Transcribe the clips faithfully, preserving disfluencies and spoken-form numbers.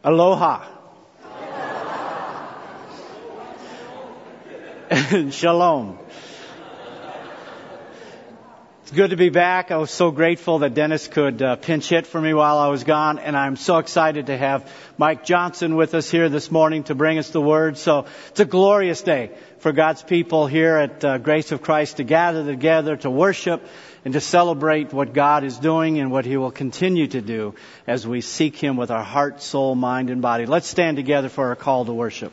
Aloha. And shalom. It's good to be back. I was so grateful that Dennis could uh, pinch hit for me while I was gone, and I'm so excited to have Mike Johnson with us here this morning to bring us the Word. So it's a glorious day for God's people here at uh, Grace of Christ to gather together to worship and to celebrate what God is doing and what He will continue to do as we seek Him with our heart, soul, mind, and body. Let's stand together for our call to worship.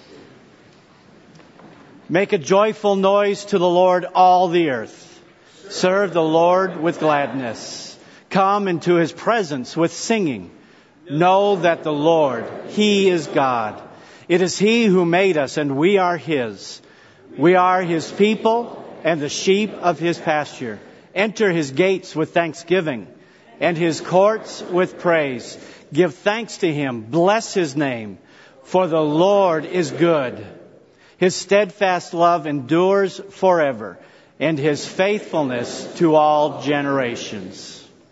Make a joyful noise to the Lord, all the earth. Serve the Lord with gladness. Come into His presence with singing. Know that the Lord, He is God. It is He who made us, and we are His. We are His people and the sheep of His pasture. Enter His gates with thanksgiving and His courts with praise. Give thanks to Him. Bless His name. For the Lord is good. His steadfast love endures forever, and His faithfulness to all generations.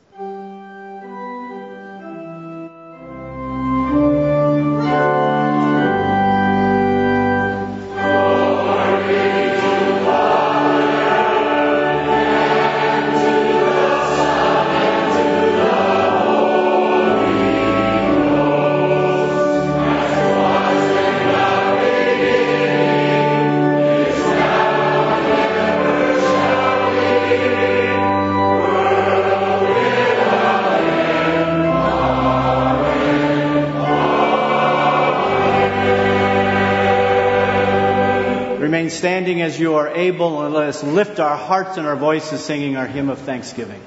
Standing as you are able, and let us lift our hearts and our voices singing our hymn of thanksgiving.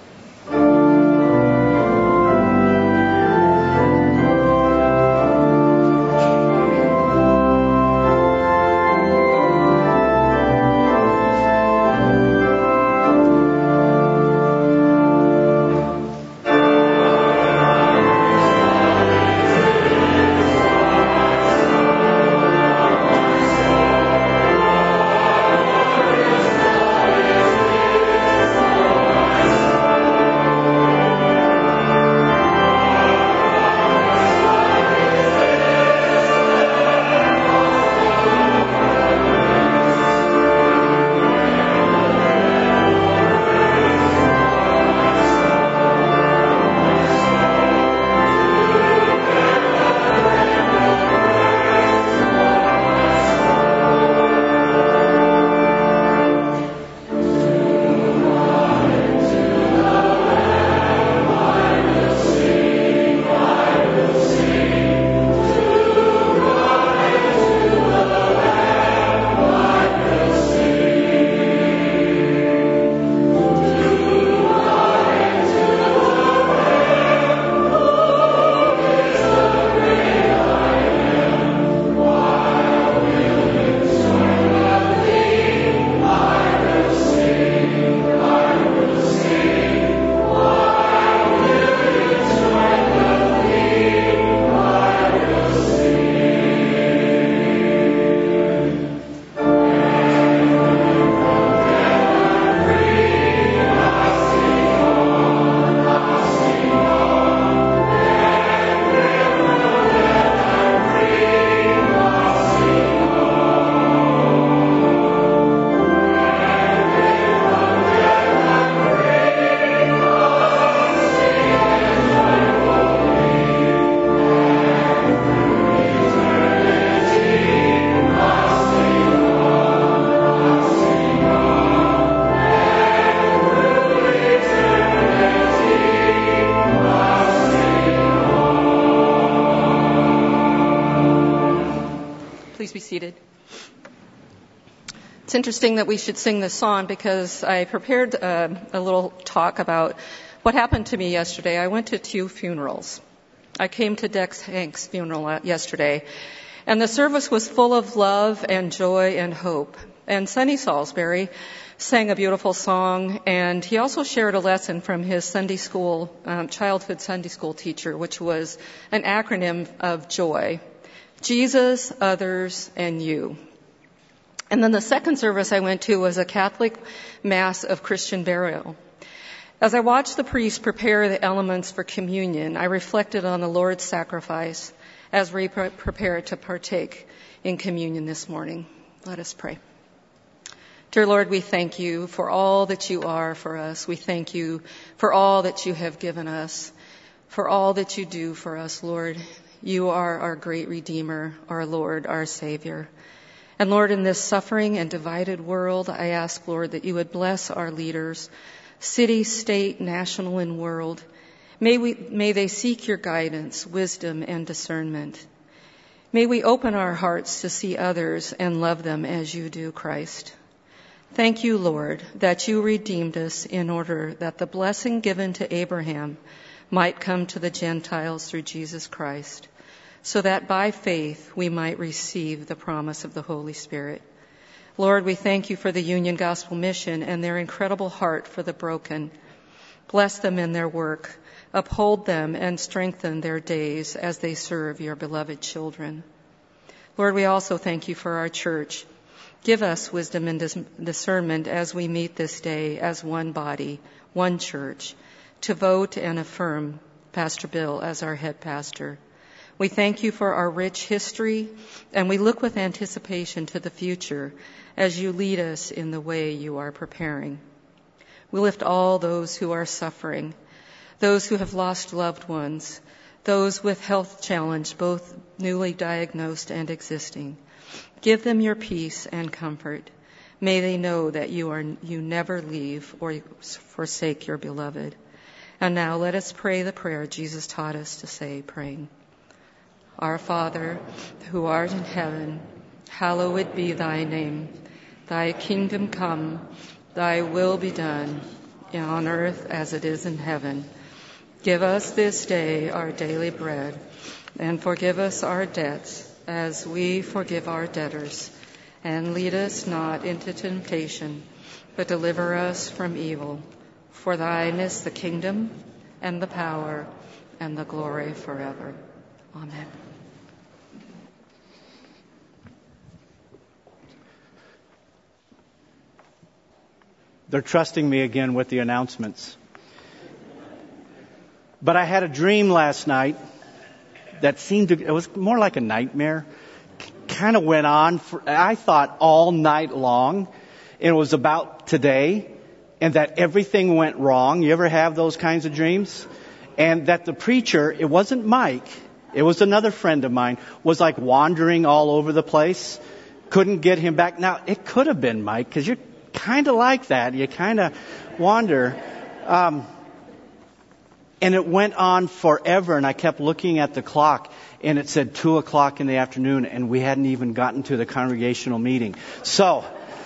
It's interesting that we should sing this song because I prepared uh, a little talk about what happened to me yesterday. I went to two funerals. I came to Dex Hank's funeral yesterday, and the service was full of love and joy and hope. And Sonny Salisbury sang a beautiful song, and he also shared a lesson from his Sunday school, um, childhood Sunday school teacher, which was an acronym of JOY. Jesus, others, and you. And then the second service I went to was a Catholic Mass of Christian burial. As I watched the priest prepare the elements for communion, I reflected on the Lord's sacrifice as we pre- prepare to partake in communion this morning. Let us pray. Dear Lord, we thank you for all that you are for us. We thank you for all that you have given us, for all that you do for us, Lord. You are our great Redeemer, our Lord, our Savior. And Lord, in this suffering and divided world, I ask, Lord, that you would bless our leaders, city, state, national, and world. May we, may they seek your guidance, wisdom, and discernment. May we open our hearts to see others and love them as you do, Christ. Thank you, Lord, that you redeemed us in order that the blessing given to Abraham might come to the Gentiles through Jesus Christ, so that by faith we might receive the promise of the Holy Spirit. Lord, we thank you for the Union Gospel Mission and their incredible heart for the broken. Bless them in their work. Uphold them and strengthen their days as they serve your beloved children. Lord, we also thank you for our church. Give us wisdom and dis- discernment as we meet this day as one body, one church, to vote and affirm Pastor Bill as our head pastor. We thank you for our rich history, and we look with anticipation to the future as you lead us in the way you are preparing. We lift all those who are suffering, those who have lost loved ones, those with health challenge, both newly diagnosed and existing. Give them your peace and comfort. May they know that you are you never leave or forsake your beloved. And now let us pray the prayer Jesus taught us to say, praying. Our Father, who art in heaven, hallowed be thy name. Thy kingdom come, thy will be done, on earth as it is in heaven. Give us this day our daily bread, and forgive us our debts, as we forgive our debtors. And lead us not into temptation, but deliver us from evil. For thine is the kingdom, and the power, and the glory forever. Amen. They're trusting me again with the announcements. But I had a dream last night that seemed to, it was more like a nightmare. Kind of went on for, I thought, all night long. And it was about today, and that everything went wrong. You ever have those kinds of dreams? And that the preacher, it wasn't Mike, it was another friend of mine, was like wandering all over the place. Couldn't get him back. Now, it could have been Mike, because you're kind of like that. You kind of wander. Um, and it went on forever, and I kept looking at the clock, and it said two o'clock in the afternoon, and we hadn't even gotten to the congregational meeting. So,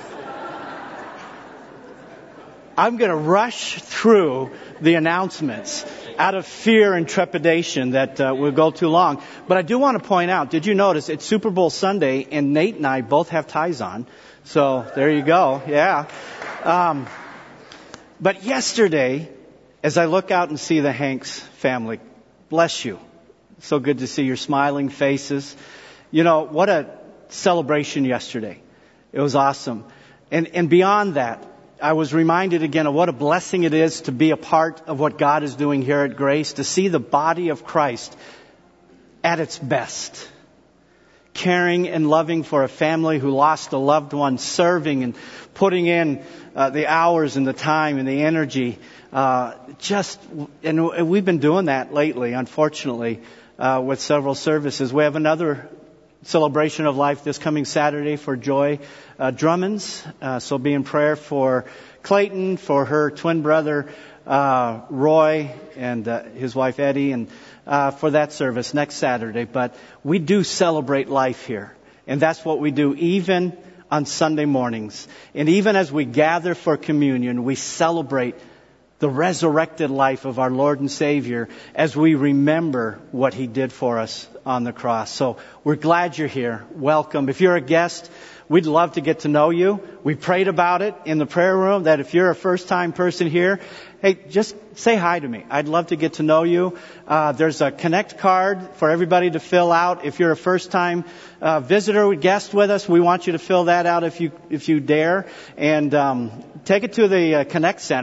I'm going to rush through the announcements out of fear and trepidation that uh, will go too long. But I do want to point out, did you notice it's Super Bowl Sunday, and Nate and I both have ties on. So there you go. Yeah. Um, but yesterday, as I look out and see the Hanks family, bless you. So good to see your smiling faces. You know, what a celebration yesterday. It was awesome. And, and beyond that, I was reminded again of what a blessing it is to be a part of what God is doing here at Grace, to see the body of Christ at its best. Caring and loving for a family who lost a loved one, serving and putting in uh, the hours and the time and the energy. Uh, just, and we've been doing that lately, unfortunately, uh, with several services. We have another celebration of life this coming Saturday for Joy uh, Drummonds. Uh, so be in prayer for Clayton, for her twin brother uh, Roy, and uh, his wife Eddie, and uh, for that service next Saturday. But we do celebrate life here, and that's what we do even on Sunday mornings. And even as we gather for communion, we celebrate the resurrected life of our Lord and Savior as we remember what He did for us on the cross. So we're glad you're here. Welcome. If you're a guest, we'd love to get to know you. We prayed about it in the prayer room that if you're a first-time person here, hey, just say hi to me. I'd love to get to know you. Uh, there's a Connect card for everybody to fill out. If you're a first-time uh, visitor, guest with us, we want you to fill that out if you if you dare, and um, take it to the uh, Connect Center.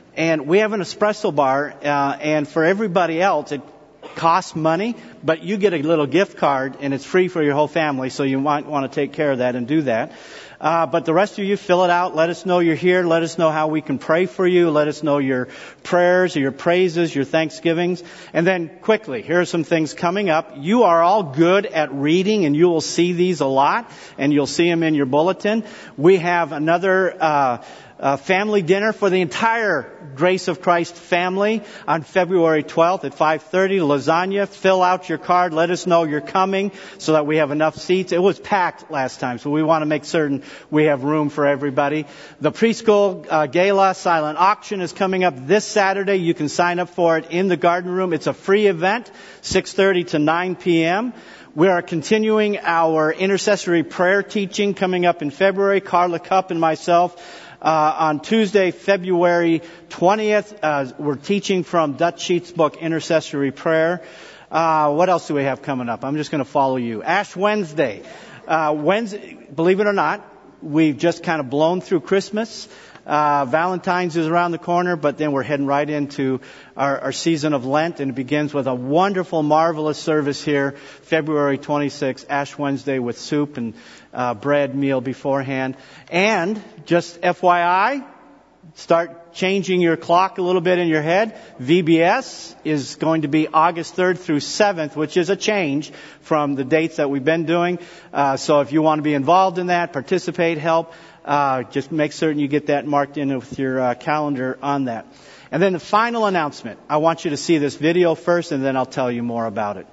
And we have an espresso bar, uh, and for everybody else, it costs money, but you get a little gift card, and it's free for your whole family, so you might want to take care of that and do that. Uh, but the rest of you, fill it out. Let us know you're here. Let us know how we can pray for you. Let us know your prayers, your praises, your thanksgivings. And then quickly, here are some things coming up. You are all good at reading, and you will see these a lot, and you'll see them in your bulletin. We have another uh Uh, family dinner for the entire Grace of Christ family on February twelfth at five thirty. Lasagna. Fill out your card. Let us know you're coming so that we have enough seats. It was packed last time, so we want to make certain we have room for everybody. The preschool uh, gala silent auction is coming up this Saturday. You can sign up for it in the garden room. It's a free event, six thirty to nine p.m. We are continuing our intercessory prayer teaching coming up in February. Carla Cupp and myself. Uh, on Tuesday, February twentieth, uh, we're teaching from Dutch Sheets' book, Intercessory Prayer. Uh, what else do we have coming up? I'm just going to follow you. Ash Wednesday. Uh, Wednesday, believe it or not, we've just kind of blown through Christmas. Uh, Valentine's is around the corner, but then we're heading right into our, our season of Lent, and it begins with a wonderful, marvelous service here, February twenty-sixth, Ash Wednesday, with soup and uh, bread meal beforehand. And just F Y I, start changing your clock a little bit in your head. V B S is going to be August third through seventh, which is a change from the dates that we've been doing. Uh, so if you want to be involved in that, participate, help, Uh, just make certain you get that marked in with your uh, calendar on that. And then the final announcement. I want you to see this video first, and then I'll tell you more about it.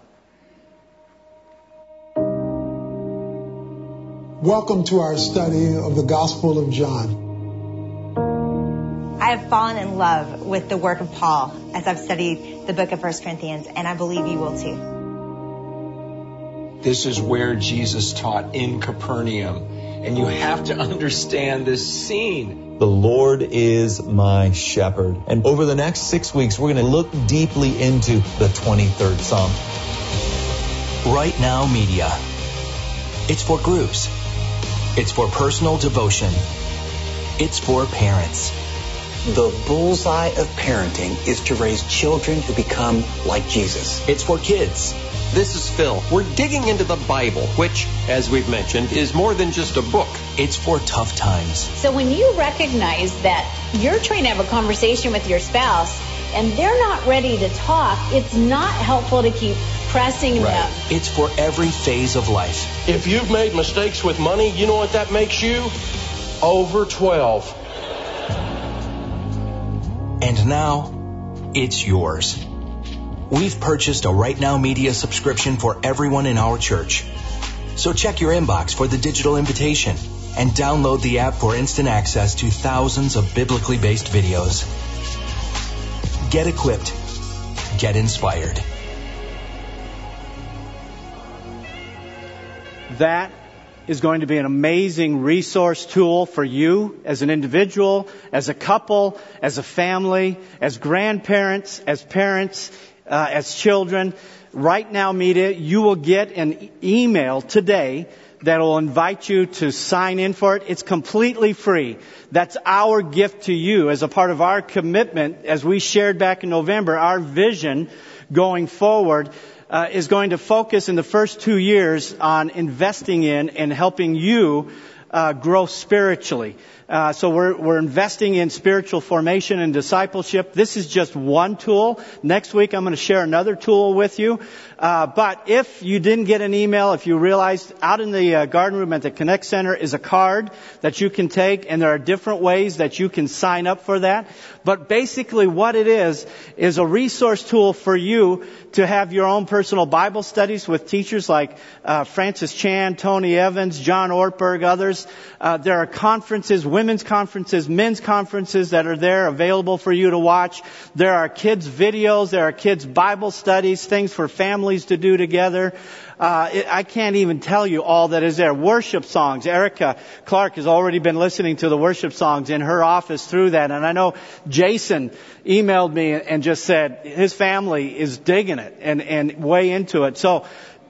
Welcome to our study of the Gospel of John. I have fallen in love with the work of Paul as I've studied the book of First Corinthians, and I believe you will too. This is where Jesus taught, in Capernaum. And you have to understand this scene. The Lord is my shepherd. And over the next six weeks, we're going to look deeply into the twenty-third Psalm. Right Now Media. It's for groups. It's for personal devotion. It's for parents. The bullseye of parenting is to raise children who become like Jesus. It's for kids. This is Phil. We're digging into the Bible, which, as we've mentioned, is more than just a book. It's for tough times. So when you recognize that you're trying to have a conversation with your spouse and they're not ready to talk, it's not helpful to keep pressing right. them. It's for every phase of life. If you've made mistakes with money, you know what that makes you? Over twelve. And now, it's yours. We've purchased a Right Now Media subscription for everyone in our church. So check your inbox for the digital invitation and download the app for instant access to thousands of biblically based videos. Get equipped. Get inspired. That is going to be an amazing resource tool for you as an individual, as a couple, as a family, as grandparents, as parents, uh, as children. Right Now Media, you will get an email today that will invite you to sign in for it. It's completely free. That's our gift to you as a part of our commitment, as we shared back in November. Our vision going forward uh, is going to focus in the first two years on investing in and helping you uh, grow spiritually. Uh, so we're, we're investing in spiritual formation and discipleship. This is just one tool. Next week I'm going to share another tool with you. Uh, but if you didn't get an email, if you realized out in the uh, garden room at the Connect Center is a card that you can take, and there are different ways that you can sign up for that. But basically what it is, is a resource tool for you to have your own personal Bible studies with teachers like uh, Francis Chan, Tony Evans, John Ortberg, others. Uh, there are conferences, women's conferences, men's conferences that are there available for you to watch. There are kids' videos, there are kids' Bible studies, things for families to do together. Uh, it, I can't even tell you all that is there. Worship songs. Erica Clark has already been listening to the worship songs in her office through that. And I know Jason emailed me and just said his family is digging it and, and way into it. So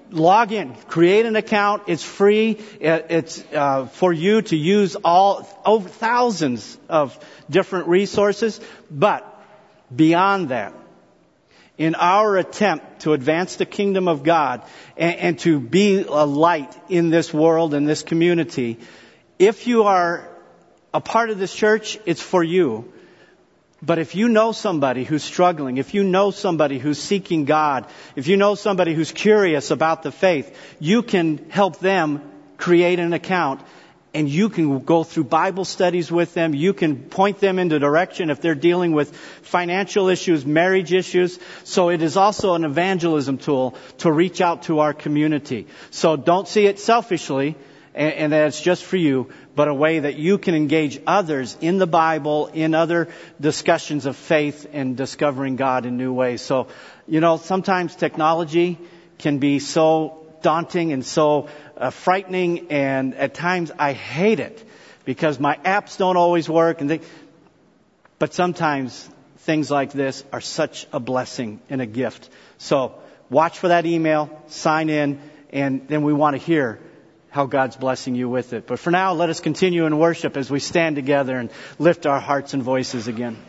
log in, create an account. It's free. It's uh, for you to use all over thousands of different resources. But beyond that, in our attempt to advance the kingdom of God and, and to be a light in this world, in this community, if you are a part of this church, it's for you. But if you know somebody who's struggling, if you know somebody who's seeking God, if you know somebody who's curious about the faith, you can help them create an account, and you can go through Bible studies with them. You can point them into direction if they're dealing with financial issues, marriage issues. So it is also an evangelism tool to reach out to our community. So don't see it selfishly and, and that it's just for you, but a way that you can engage others in the Bible, in other discussions of faith and discovering God in new ways. So, you know, sometimes technology can be so daunting and so uh, frightening, and at times I hate it because my apps don't always work. And they, but sometimes things like this are such a blessing and a gift. So watch for that email, sign in, and then we want to hear how God's blessing you with it. But for now, let us continue in worship as we stand together and lift our hearts and voices again.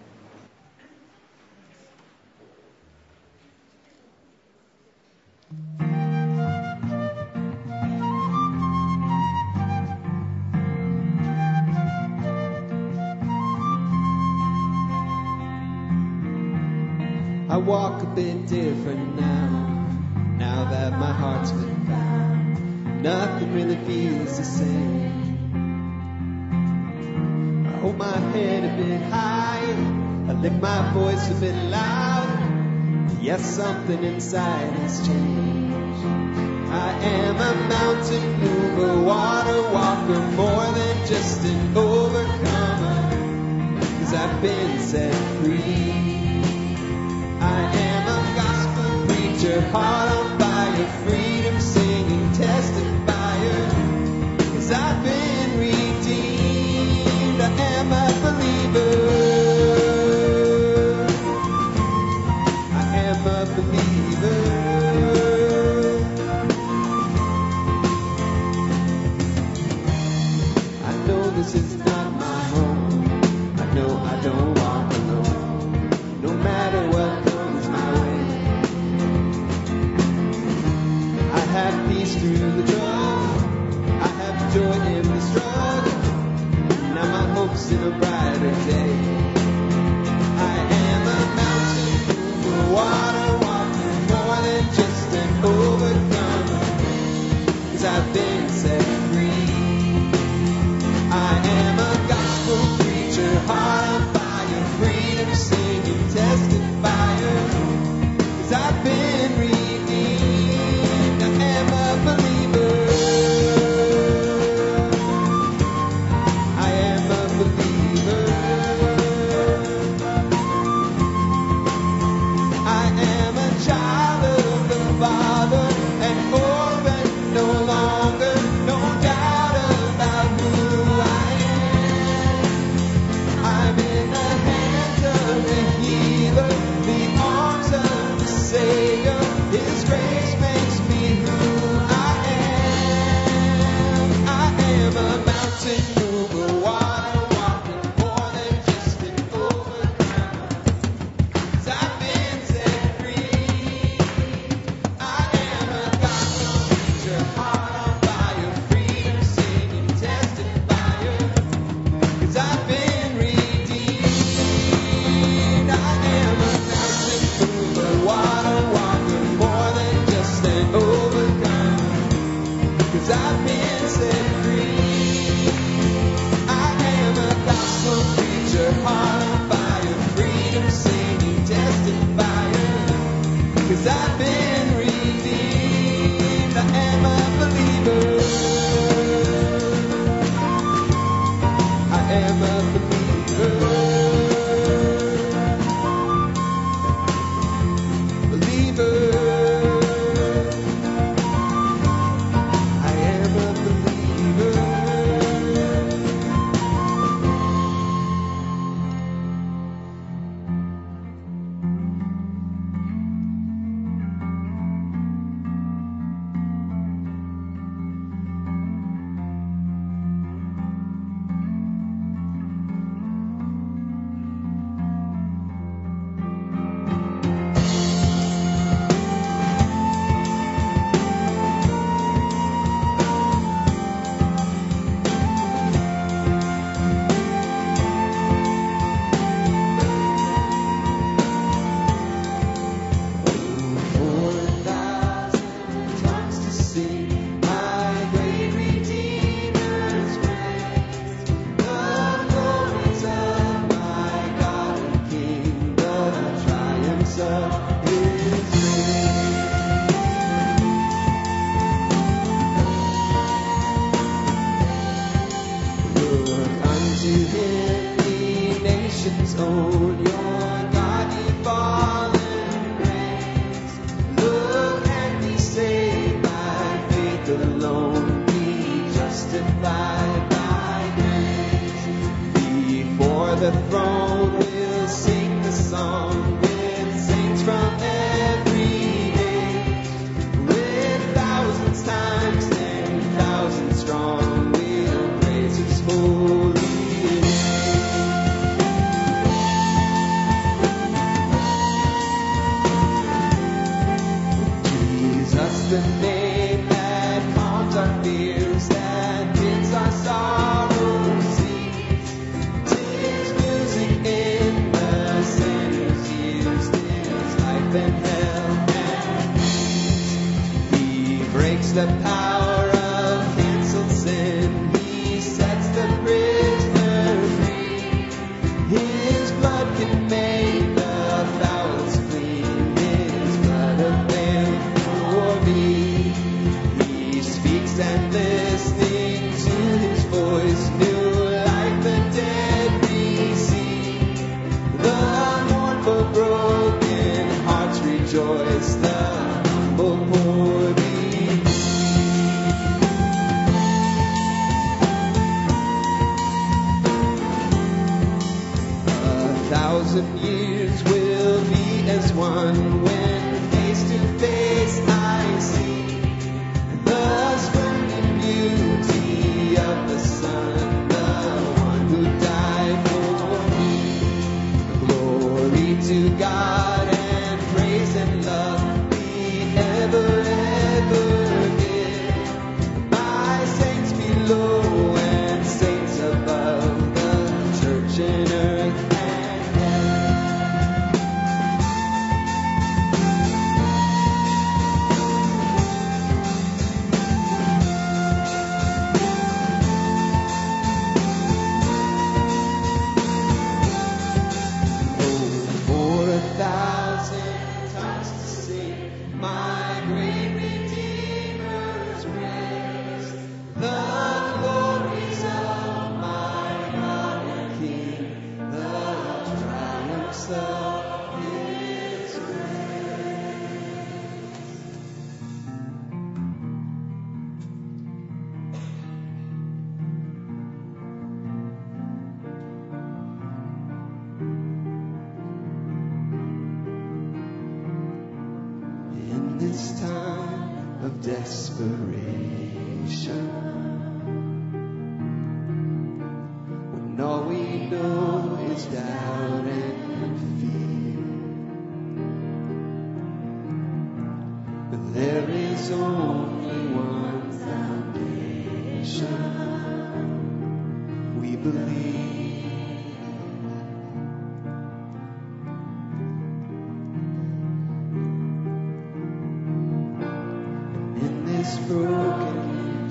I walk a bit different now, now that my heart's been found. Nothing really feels the same. I hold my head a bit higher, I lift my voice a bit louder. Yes, something inside has changed. I am a mountain mover, water walker, more than just an overcomer, 'cause I've been set free. I am a gospel preacher, heart on fire, freedom singing, testifier, 'cause I've been redeemed. I am a believer. I am a believer. I know this is not my home. I know I don't walk alone, no matter what. I have peace through the trouble, I have joy in the struggle, now my hope's in a brighter day. I am a mountain mover, water walker, more than just an overcomer, 'cause I've been set free. I am a gospel preacher, heart on fire, freedom singing, testifier, 'cause I've been redeemed. Believer. the throne we'll sing the song with saints from every age. With thousands times ten thousand strong, we'll praise His holy name. Jesus, the name that calms our fears, that bids our sorrows cease. 'Tis music in the sinner's ears, 'tis life and health and peace. He breaks the power of canceled sin, He sets the prisoner free. His blood can make the foulest clean, His blood availeth for me. He speaks and listening to His voice, new life the dead receive. The mournful broken hearts rejoice, the humble poor believe. A thousand years will be as one when face to face I see the splendid beauty of the Son, the one who died for me. Glory to God and praise and love be ever, ever give. My saints below and saints above, the church in earth and heaven. Oh, for a thousand tongues to sing my great Redeemer's praise, the glories of my God and King, the triumphs of His grace. In this time of desperation, when all we know is doubt and fear, but there is only one foundation. We believe. In this broken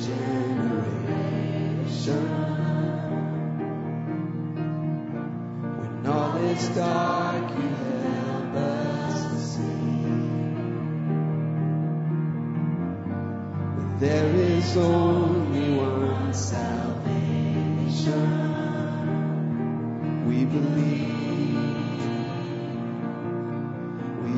generation, when all is dark, you help us to see. But there is only one salvation. We believe. We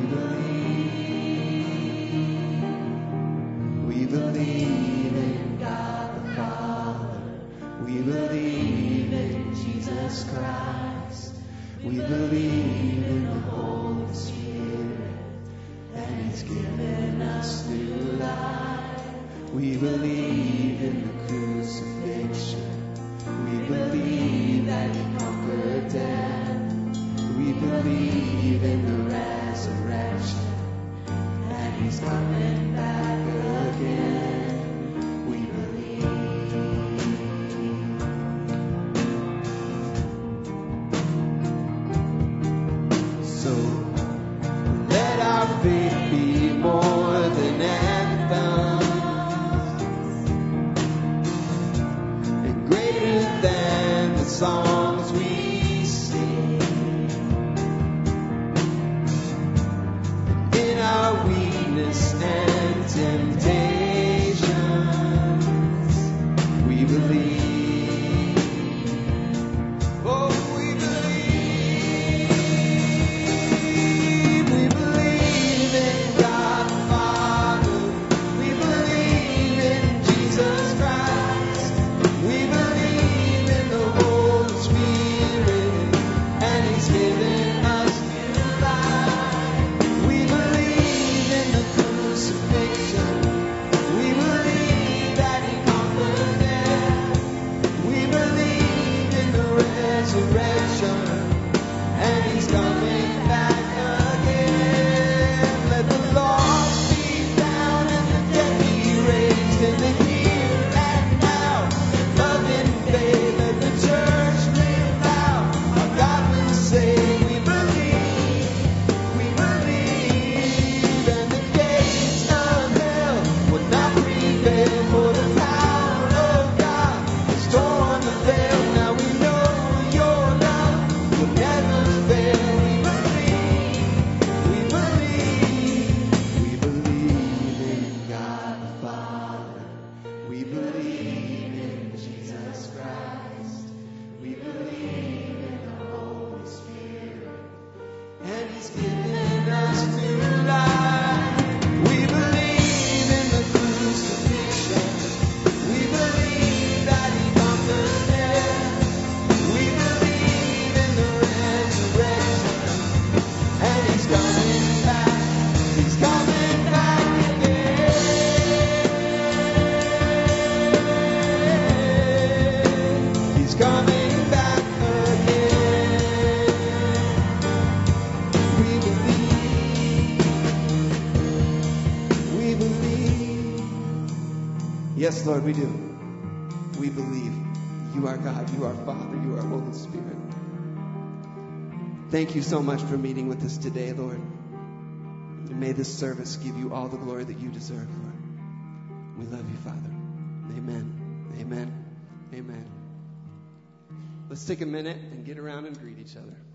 believe. We believe in God the Father. We believe in Jesus Christ. We believe in the Holy Spirit, and He's given us new life. We believe in the crucifixion. We believe that He conquered death. We believe in the resurrection, and He's coming back again. We believe. So let our faith be more than anthems, and greater than the songs we sing. In our weakness and temptation, Yes, Lord, we do. We believe you are God, you are Father, you are Holy Spirit. Thank you so much for meeting with us today, Lord. And may this service give you all the glory that you deserve, Lord. We love you, Father. Amen. Amen. Amen. Let's take a minute and get around and greet each other.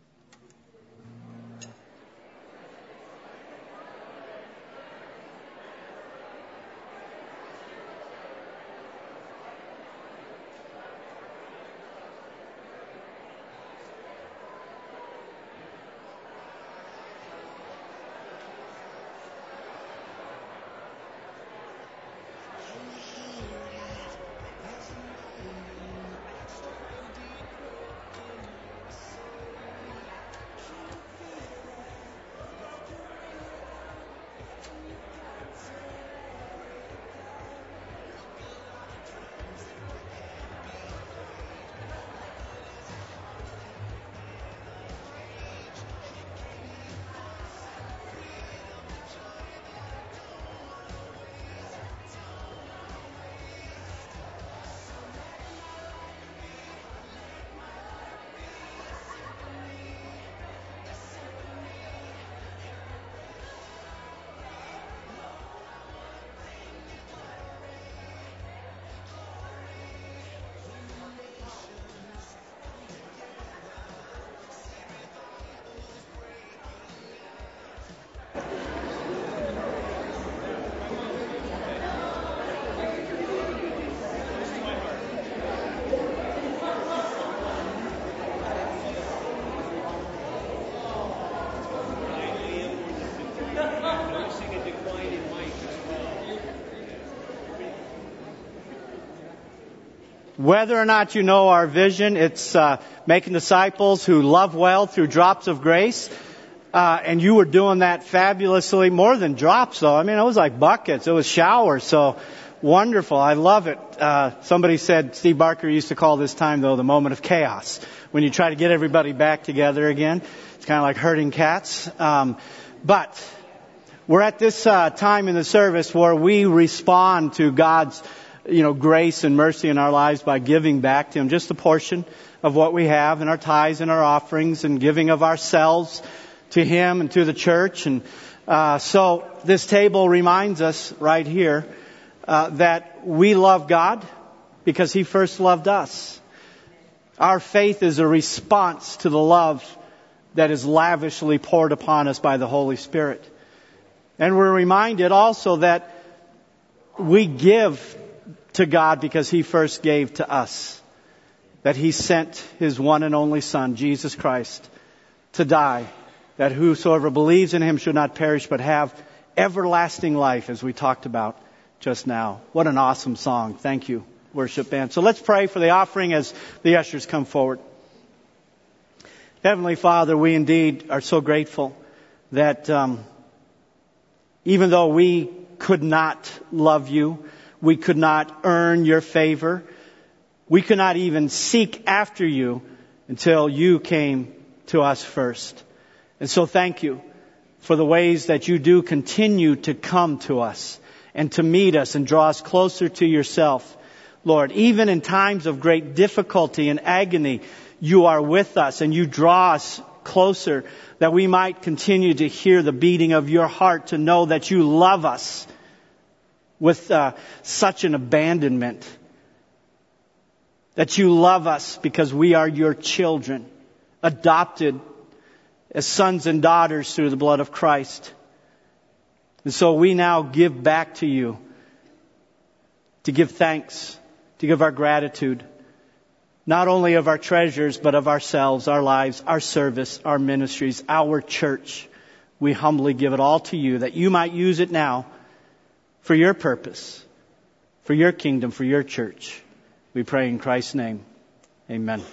Whether or not you know our vision, it's uh, making disciples who love well through drops of grace. Uh, and you were doing that fabulously. More than drops, though. I mean, it was like buckets. It was showers. So wonderful. I love it. Uh, somebody said, Steve Barker used to call this time, though, the moment of chaos. When you try to get everybody back together again. It's kind of like herding cats. Um, but we're at this uh, time in the service where we respond to God's you know, grace and mercy in our lives by giving back to Him just a portion of what we have in our tithes and our offerings and giving of ourselves to Him and to the church. And uh, so this table reminds us right here uh, that we love God because He first loved us. Our faith is a response to the love that is lavishly poured upon us by the Holy Spirit. And we're reminded also that we give to God because He first gave to us. That He sent His one and only Son, Jesus Christ, to die. That whosoever believes in Him should not perish but have everlasting life, as we talked about just now. What an awesome song. Thank you, worship band. So let's pray for the offering as the ushers come forward. Heavenly Father, we indeed are so grateful that um, even though we could not love You, we could not earn Your favor. We could not even seek after You until You came to us first. And so thank You for the ways that You do continue to come to us and to meet us and draw us closer to Yourself. Lord, even in times of great difficulty and agony, You are with us and You draw us closer that we might continue to hear the beating of Your heart, to know that You love us with uh, such an abandonment. That You love us because we are Your children, adopted as sons and daughters through the blood of Christ. And so we now give back to You to give thanks, to give our gratitude, not only of our treasures, but of ourselves, our lives, our service, our ministries, our church. We humbly give it all to You, that You might use it now for Your purpose, for Your kingdom, for Your church. We pray in Christ's name. Amen.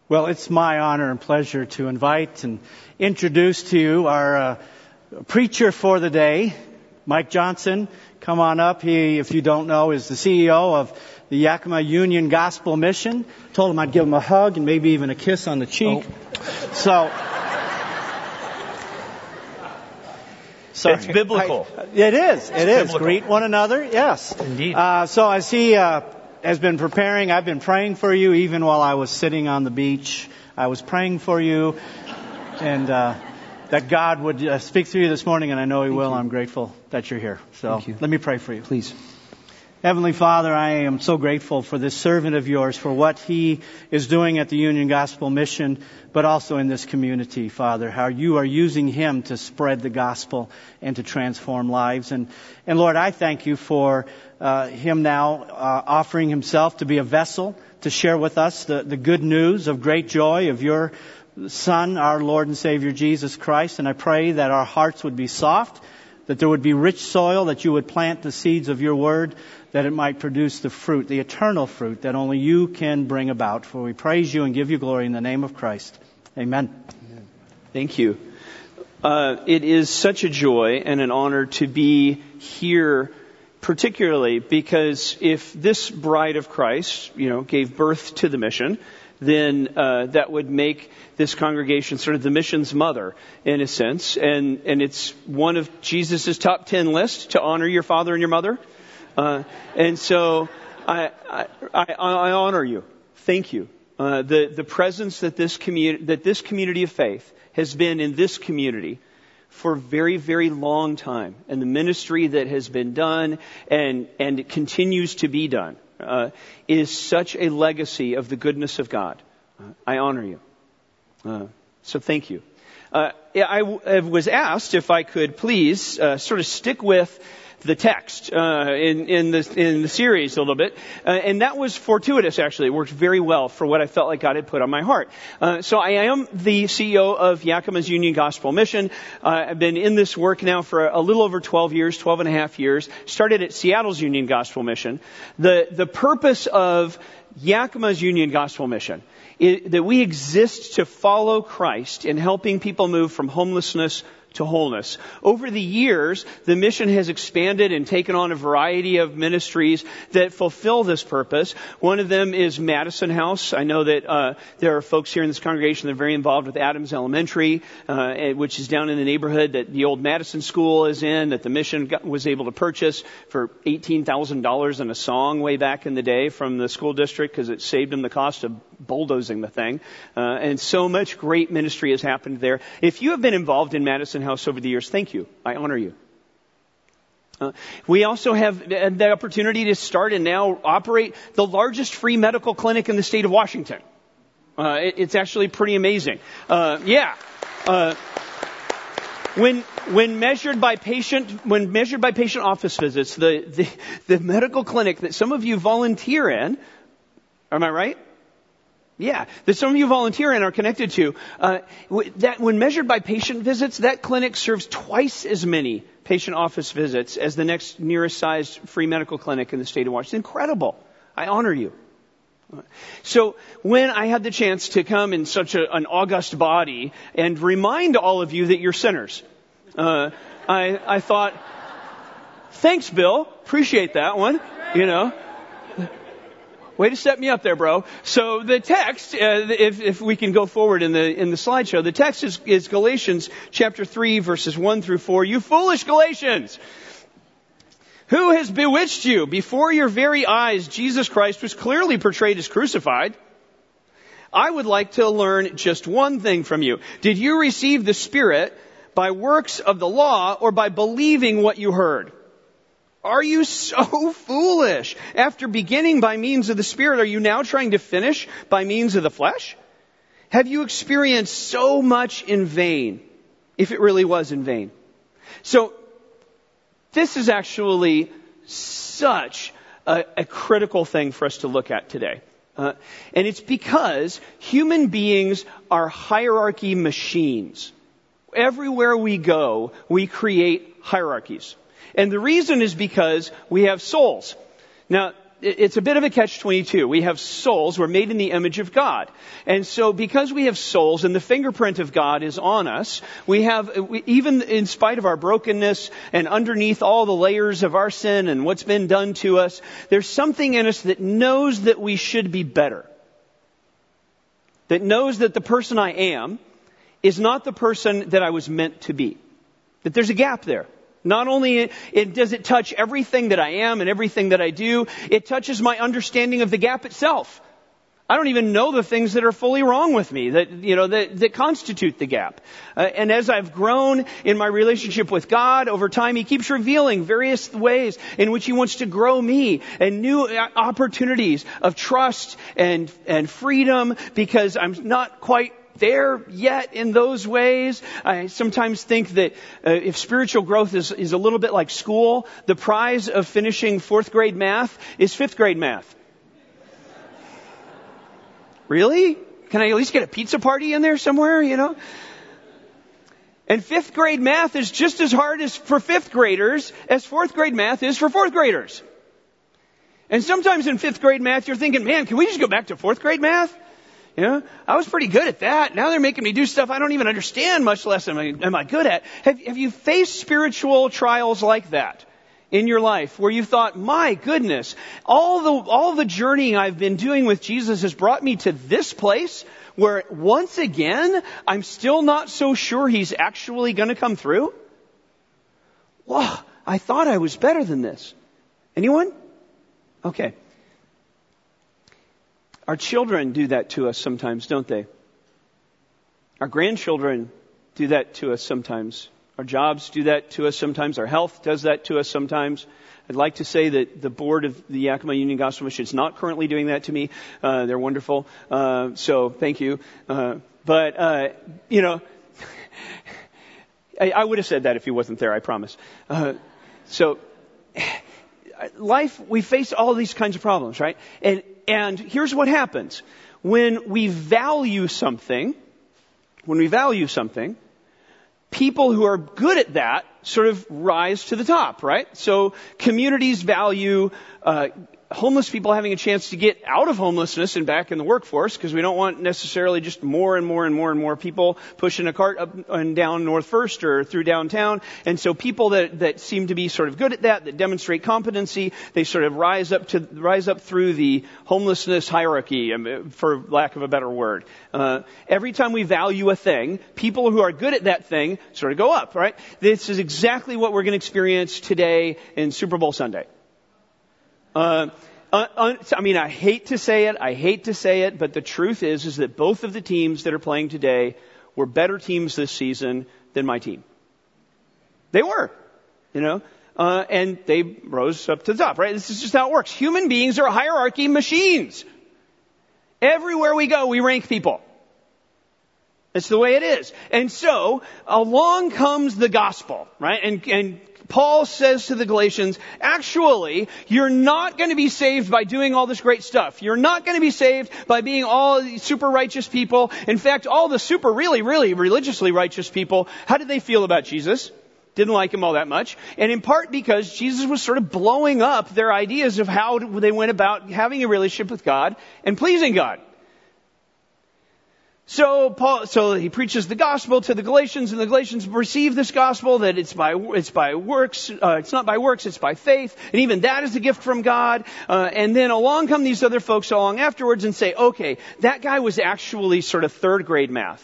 Well, it's my honor and pleasure to invite and introduce to you our uh, preacher for the day, Mike Johnson. Come on up. He, if you don't know, is the C E O of the Yakima Union Gospel Mission. Told him I'd give him a hug and maybe even a kiss on the cheek. Oh. So, sorry. It's biblical. I, it is. It it's is. Biblical. Greet one another. Yes. Indeed. Uh, so as he uh, has been preparing, I've been praying for you even while I was sitting on the beach. I was praying for you, and uh, that God would uh, speak through you this morning, and I know He Thank will. You. I'm grateful that you're here. So let me pray for you. Please. Heavenly Father, I am so grateful for this servant of yours, for what he is doing at the Union Gospel Mission, but also in this community, Father, how you are using him to spread the gospel and to transform lives. And, and Lord, I thank you for uh, him now uh, offering himself to be a vessel to share with us the, the good news of great joy of your Son, our Lord and Savior, Jesus Christ. And I pray that our hearts would be soft, that there would be rich soil, that you would plant the seeds of your word, that it might produce the fruit, the eternal fruit that only you can bring about. For we praise you and give you glory in the name of Christ. Amen. Amen. Thank you. Uh, it is such a joy and an honor to be here, particularly because if this bride of Christ, you know, gave birth to the mission, then uh, that would make this congregation sort of the mission's mother, in a sense. And, and it's one of Jesus' top ten lists to honor your father and your mother. Uh, and so I, I, I, I honor you. Thank you. Uh, the, the presence that this community, that this community of faith has been in this community for a very, very long time. And the ministry that has been done and, and it continues to be done, uh, is such a legacy of the goodness of God. Uh, I honor you. Uh, so thank you. Uh, I, I was asked if I could please, uh, sort of stick with the text uh, in in the in the series a little bit, uh, and that was fortuitous. Actually, it worked very well for what I felt like God had put on my heart. Uh, so I am the C E O of Yakima's Union Gospel Mission. Uh, I've been in this work now for a little over twelve years, twelve and a half years. Started at Seattle's Union Gospel Mission. The the purpose of Yakima's Union Gospel Mission is that we exist to follow Christ in helping people move from homelessness to wholeness. Over the years, the mission has expanded and taken on a variety of ministries that fulfill this purpose. One of them is Madison House. I know that uh, there are folks here in this congregation that are very involved with Adams Elementary, uh, which is down in the neighborhood that the old Madison School is in, that the mission got, was able to purchase for eighteen thousand dollars in a song way back in the day from the school district because it saved them the cost of bulldozing the thing. Uh, and so much great ministry has happened there. If you have been involved in Madison House over the years, thank you. I honor you. Uh, we also have the opportunity to start and now operate the largest free medical clinic in the state of Washington. Uh, it, it's actually pretty amazing. Uh, yeah. Uh, when when measured by patient when measured by patient office visits, the, the the medical clinic that some of you volunteer in, am I right? Yeah, that some of you volunteer and are connected to, uh, that when measured by patient visits, that clinic serves twice as many patient office visits as the next nearest sized free medical clinic in the state of Washington. Incredible. I honor you. So when I had the chance to come in such a, an august body and remind all of you that you're sinners, uh, I, I thought, thanks, Bill. Appreciate that one. You know. Way to set me up there, bro. So the text, uh, if, if we can go forward in the in the slideshow, the text is, is Galatians chapter three, verses one through four. You foolish Galatians! Who has bewitched you? Before your very eyes, Jesus Christ was clearly portrayed as crucified. I would like to learn just one thing from you. Did you receive the Spirit by works of the law or by believing what you heard? Are you so foolish? After beginning by means of the Spirit, are you now trying to finish by means of the flesh? Have you experienced so much in vain, if it really was in vain? So, this is actually such a, a critical thing for us to look at today. Uh, and it's because human beings are hierarchy machines. Everywhere we go, we create hierarchies. And the reason is because we have souls. Now, it's a bit of a catch twenty-two. We have souls. We're made in the image of God. And so because we have souls and the fingerprint of God is on us, we have, we, even in spite of our brokenness and underneath all the layers of our sin and what's been done to us, there's something in us that knows that we should be better. That knows that the person I am is not the person that I was meant to be. That there's a gap there. Not only it, it does it touch everything that I am and everything that I do, it touches my understanding of the gap itself. I don't even know the things that are fully wrong with me, that, you know, that, that constitute the gap. Uh, and as I've grown in my relationship with God over time, He keeps revealing various ways in which He wants to grow me and new opportunities of trust and, and freedom, because I'm not quite there yet in those ways. I sometimes think that uh, if spiritual growth is, is a little bit like school, the prize of finishing fourth grade math is fifth grade math. Really? Can I at least get a pizza party in there somewhere, you know? And fifth grade math is just as hard as for fifth graders as fourth grade math is for fourth graders. And sometimes in fifth grade math, you're thinking, man, can we just go back to fourth grade math? You know, I was pretty good at that. Now they're making me do stuff I don't even understand, much less am I, am I good at. Have, have you faced spiritual trials like that in your life, where you thought, my goodness, all the all the journeying I've been doing with Jesus has brought me to this place where once again I'm still not so sure He's actually going to come through? Wow, I thought I was better than this. Anyone? Okay. Our children do that to us sometimes, don't they? Our grandchildren do that to us sometimes. Our jobs do that to us sometimes. Our health does that to us sometimes. I'd like to say that the board of the Yakima Union Gospel Mission is not currently doing that to me. Uh, they're wonderful. Uh, so thank you. Uh, but, uh, you know, I, I would have said that if he wasn't there, I promise. Uh, so life, we face all these kinds of problems, right? And And here's what happens. When we value something, when we value something, people who are good at that sort of rise to the top, right? So communities value uh, homeless people having a chance to get out of homelessness and back in the workforce, because we don't want necessarily just more and more and more and more people pushing a cart up and down North First or through downtown. And so people that, that seem to be sort of good at that, that demonstrate competency, they sort of rise up to rise up through the homelessness hierarchy, for lack of a better word. Uh, every time we value a thing, people who are good at that thing sort of go up, right? This is exactly what we're going to experience today in Super Bowl Sunday. Uh, uh, I mean, I hate to say it, I hate to say it, but the truth is, is that both of the teams that are playing today were better teams this season than my team. They were, you know, uh, and they rose up to the top, right? This is just how it works. Human beings are hierarchy machines. Everywhere we go, we rank people. It's the way it is. And so, along comes the gospel, right? And, and Paul says to the Galatians, actually, you're not going to be saved by doing all this great stuff. You're not going to be saved by being all super righteous people. In fact, all the super really, really religiously righteous people, how did they feel about Jesus? Didn't like him all that much. And in part because Jesus was sort of blowing up their ideas of how they went about having a relationship with God and pleasing God. So Paul, so he preaches the gospel to the Galatians, and the Galatians receive this gospel that it's by it's by works, uh, it's not by works, it's by faith, and even that is a gift from God. Uh, and then along come these other folks along afterwards and say, okay, that guy was actually sort of third grade math.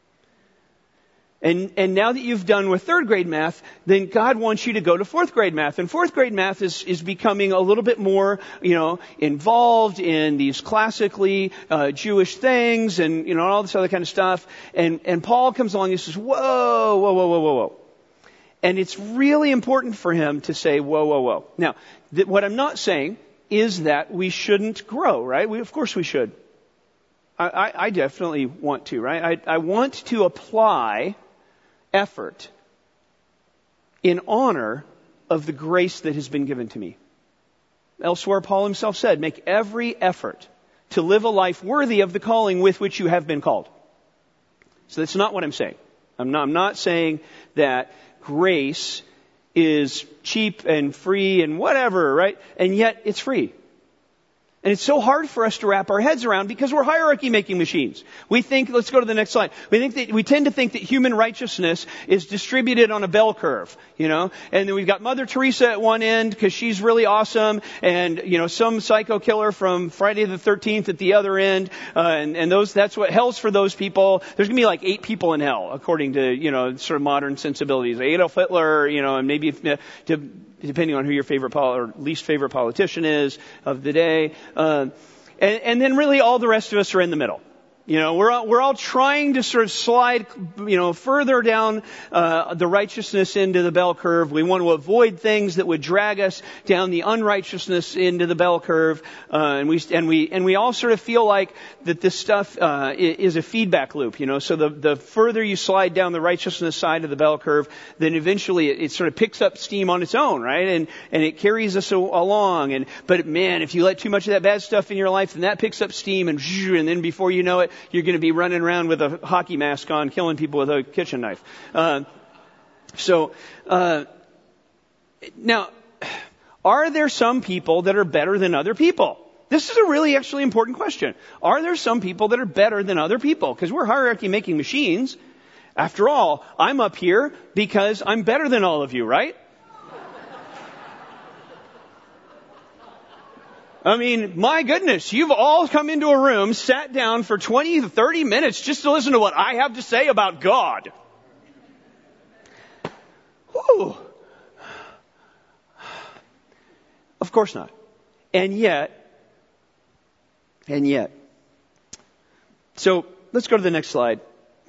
And and now that you've done with third grade math, then God wants you to go to fourth grade math. And fourth grade math is, is becoming a little bit more, you know, involved in these classically uh, Jewish things and, you know, all this other kind of stuff. And, and Paul comes along and says, whoa, whoa, whoa, whoa, whoa, whoa. And it's really important for him to say, whoa, whoa, whoa. Now, th- what I'm not saying is that we shouldn't grow, right? We, of course we should. I, I, I definitely want to, right? I, I want to apply effort in honor of the grace that has been given to me. Elsewhere, Paul himself said, make every effort to live a life worthy of the calling with which you have been called. So that's not what I'm saying. I'm not, I'm not saying that grace is cheap and free and whatever, right? And yet it's free. And it's so hard for us to wrap our heads around because we're hierarchy making machines. We think, let's go to the next slide. We think that, we tend to think that human righteousness is distributed on a bell curve, you know, and then we've got Mother Teresa at one end because she's really awesome, and, you know, some psycho killer from Friday the thirteenth at the other end, uh, and, and those, that's what, hell's for those people. There's gonna be like eight people in hell, according to, you know, sort of modern sensibilities. Adolf Hitler, you know, and maybe, if, uh, to, depending on who your favorite pol- or least favorite politician is of the day. Uh, and, and then really all the rest of us are in the middle. You know, we're all, we're all trying to sort of slide, you know, further down uh, the righteousness into the bell curve. We want to avoid things that would drag us down the unrighteousness into the bell curve, uh, and we and we and we all sort of feel like that this stuff uh, is a feedback loop. You know, so the the further you slide down the righteousness side of the bell curve, then eventually it, it sort of picks up steam on its own, right? And and it carries us along. And but man, if you let too much of that bad stuff in your life, then that picks up steam, and and then before you know it, you're going to be running around with a hockey mask on, killing people with a kitchen knife. Uh, so, uh, now, are there some people that are better than other people? This is a really actually important question. Are there some people that are better than other people? Because we're hierarchy making machines. After all, I'm up here because I'm better than all of you, right? I mean, my goodness, you've all come into a room, sat down for twenty to thirty minutes just to listen to what I have to say about God. Whew. Of course not. And yet, and yet. So, let's go to the next slide.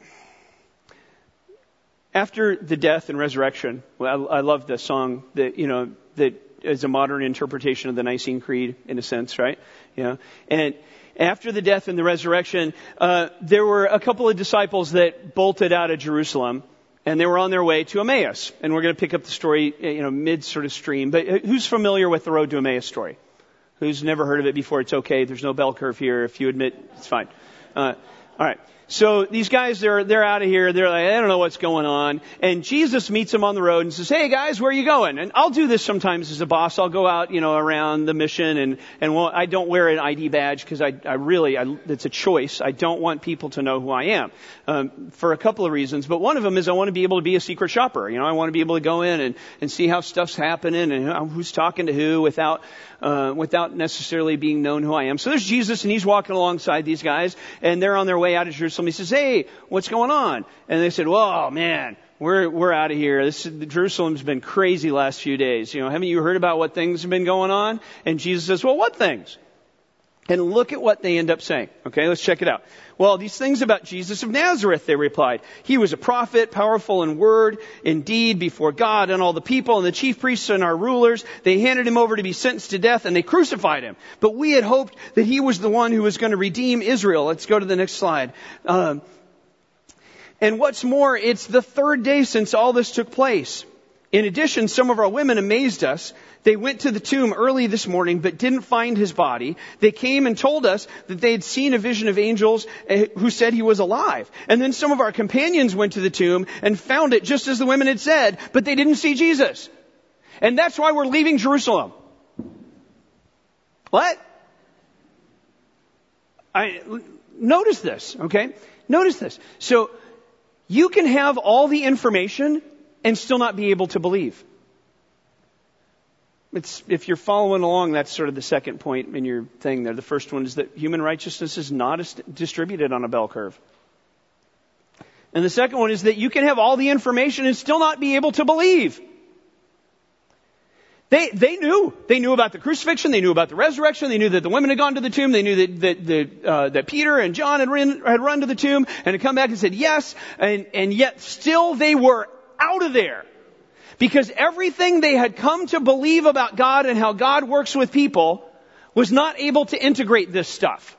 After the death and resurrection, well, I, I love the song that, you know, that is a modern interpretation of the Nicene Creed, in a sense, right? You know, and after the death and the resurrection, uh, there were a couple of disciples that bolted out of Jerusalem, and they were on their way to Emmaus. And we're going to pick up the story, you know, mid sort of stream. But who's familiar with the Road to Emmaus story? Who's never heard of it before? It's okay. There's no bell curve here. If you admit, it's fine. Uh, all right. So these guys, they're, they're out of here. They're like, I don't know what's going on. And Jesus meets them on the road and says, hey guys, where are you going? And I'll do this sometimes as a boss. I'll go out, you know, around the mission and, and well, I don't wear an I D badge because I, I really, I, it's a choice. I don't want people to know who I am, um, for a couple of reasons. But one of them is I want to be able to be a secret shopper. You know, I want to be able to go in and, and see how stuff's happening and who's talking to who without, uh, without necessarily being known who I am. So there's Jesus and he's walking alongside these guys and they're on their way out of Jerusalem. He says, hey, what's going on? And they said, well, man, we're, we're out of here. This, Jerusalem's been crazy last few days. You know, haven't you heard about what things have been going on? And Jesus says, well, what things? And look at what they end up saying. Okay, let's check it out. Well, these things about Jesus of Nazareth, they replied. He was a prophet, powerful in word, in deed, before God and all the people, and the chief priests and our rulers. They handed him over to be sentenced to death, and they crucified him. But we had hoped that he was the one who was going to redeem Israel. Let's go to the next slide. Um, and what's more, it's the third day since all this took place. In addition, some of our women amazed us. They went to the tomb early this morning, but didn't find his body. They came and told us that they had seen a vision of angels who said he was alive. And then some of our companions went to the tomb and found it just as the women had said, but they didn't see Jesus. And that's why we're leaving Jerusalem. What? I, notice this, okay? Notice this. So, you can have all the information and still not be able to believe. It's, if you're following along, that's sort of the second point in your thing there. The first one is that human righteousness is not distributed on a bell curve. And the second one is that you can have all the information and still not be able to believe. They, they knew. They knew about the crucifixion. They knew about the resurrection. They knew that the women had gone to the tomb. They knew that, that, that, uh, that Peter and John had run, had run to the tomb and had come back and said yes. And, and yet still they were out of there. Because everything they had come to believe about God and how God works with people was not able to integrate this stuff.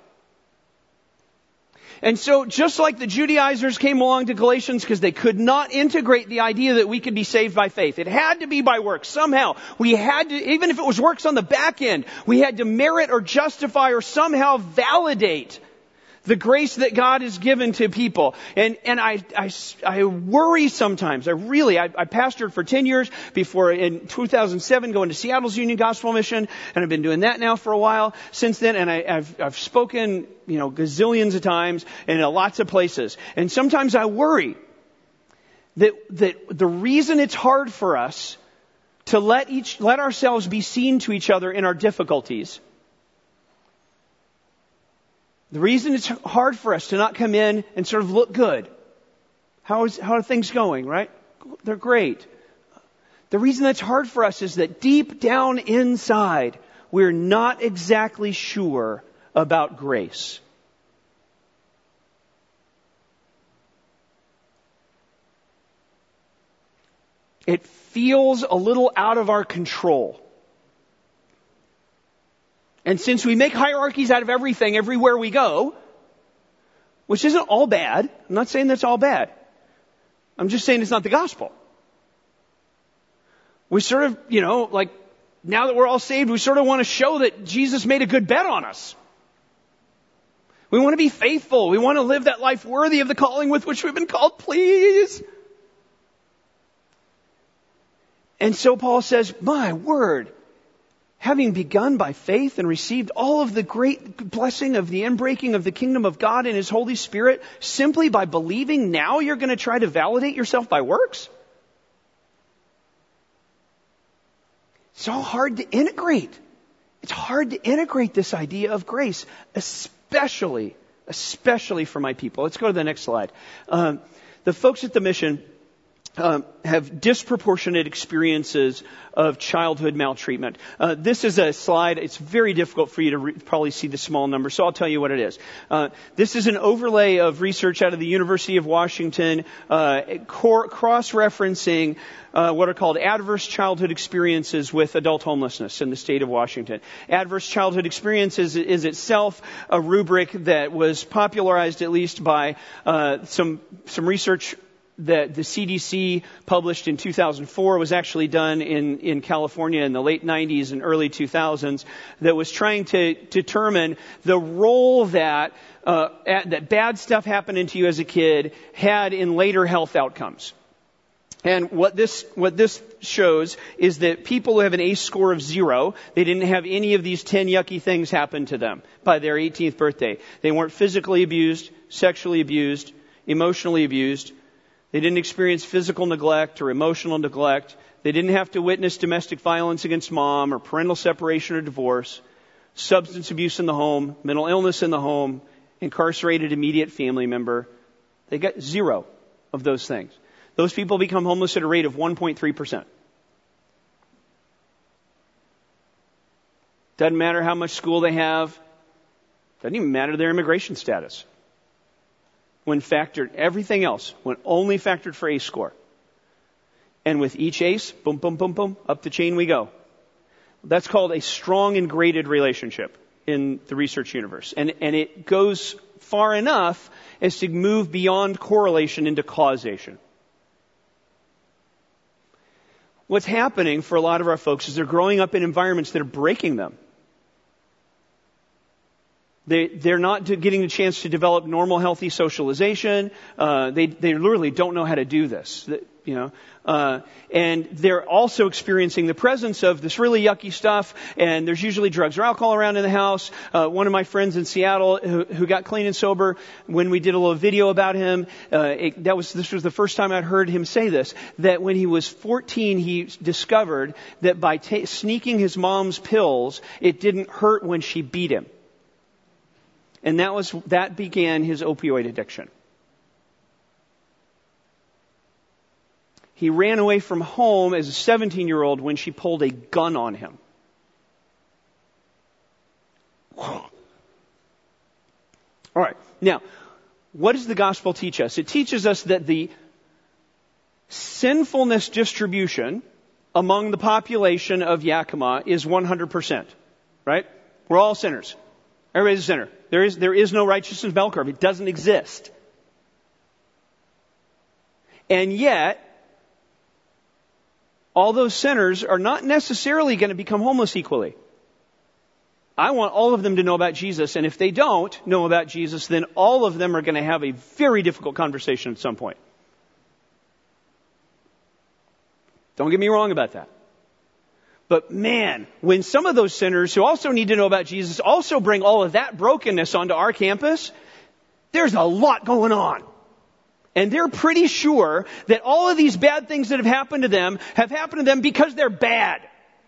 And so just like the Judaizers came along to Galatians because they could not integrate the idea that we could be saved by faith. It had to be by works. Somehow we had to, even if it was works on the back end, we had to merit or justify or somehow validate The grace that God has given to people. And, and I, I, I worry sometimes. I really, I, I pastored for ten years before in two thousand seven going to Seattle's Union Gospel Mission. And I've been doing that now for a while since then. And I, I've, I've spoken, you know, gazillions of times and in lots of places. And sometimes I worry that, that the reason it's hard for us to let each, let ourselves be seen to each other in our difficulties. The reason it's hard for us to not come in and sort of look good. How is, how are things going, right? They're great. The reason that's hard for us is that deep down inside, we're not exactly sure about grace. It feels a little out of our control. And since we make hierarchies out of everything everywhere we go, which isn't all bad, I'm not saying that's all bad. I'm just saying it's not the gospel. We sort of, you know, like, now that we're all saved, we sort of want to show that Jesus made a good bet on us. We want to be faithful. We want to live that life worthy of the calling with which we've been called, please. And so Paul says, my word, having begun by faith and received all of the great blessing of the inbreaking of the kingdom of God and His Holy Spirit, simply by believing, now you're going to try to validate yourself by works? It's so hard to integrate. It's hard to integrate this idea of grace, especially, especially for my people. Let's go to the next slide. Um, the folks at the mission Um, have disproportionate experiences of childhood maltreatment. Uh, this is a slide. It's very difficult for you to re- probably see the small number, so I'll tell you what it is. Uh, this is an overlay of research out of the University of Washington, uh, cor- cross-referencing uh, what are called adverse childhood experiences with adult homelessness in the state of Washington. Adverse childhood experiences is itself a rubric that was popularized at least by uh, some some research that the C D C published in two thousand four, was actually done in, in California in the late nineties and early two thousands, that was trying to determine the role that uh, at, that bad stuff happening to you as a kid had in later health outcomes. And what this what this shows is that people who have an ACE score of zero, they didn't have any of these ten yucky things happen to them by their eighteenth birthday. They weren't physically abused, sexually abused, emotionally abused. They didn't experience physical neglect or emotional neglect. They didn't have to witness domestic violence against mom or parental separation or divorce, substance abuse in the home, mental illness in the home, incarcerated immediate family member. They got zero of those things. Those people become homeless at a rate of one point three percent. Doesn't matter how much school they have. Doesn't even matter their immigration status. When factored, everything else, when only factored for ACE score. And with each ACE, boom, boom, boom, boom, up the chain we go. That's called a strong and graded relationship in the research universe. And, and it goes far enough as to move beyond correlation into causation. What's happening for a lot of our folks is they're growing up in environments that are breaking them. They, they're not getting a chance to develop normal, healthy socialization. Uh, they, they literally don't know how to do this, you know. Uh, and they're also experiencing the presence of this really yucky stuff. And there's usually drugs or alcohol around in the house. Uh, one of my friends in Seattle who, who got clean and sober, when we did a little video about him, uh, it, that was this was the first time I'd heard him say this. That when he was fourteen, he discovered that by ta- sneaking his mom's pills, it didn't hurt when she beat him. And that was that began his opioid addiction. He ran away from home as a seventeen-year-old when she pulled a gun on him. All right. Now, what does the gospel teach us? It teaches us that the sinfulness distribution among the population of Yakima is one hundred percent. Right? We're all sinners. Everybody's a sinner. There is, there is no righteousness bell curve. It doesn't exist. And yet, all those sinners are not necessarily going to become homeless equally. I want all of them to know about Jesus. And if they don't know about Jesus, then all of them are going to have a very difficult conversation at some point. Don't get me wrong about that. But man, when some of those sinners who also need to know about Jesus also bring all of that brokenness onto our campus, there's a lot going on. And they're pretty sure that all of these bad things that have happened to them have happened to them because they're bad.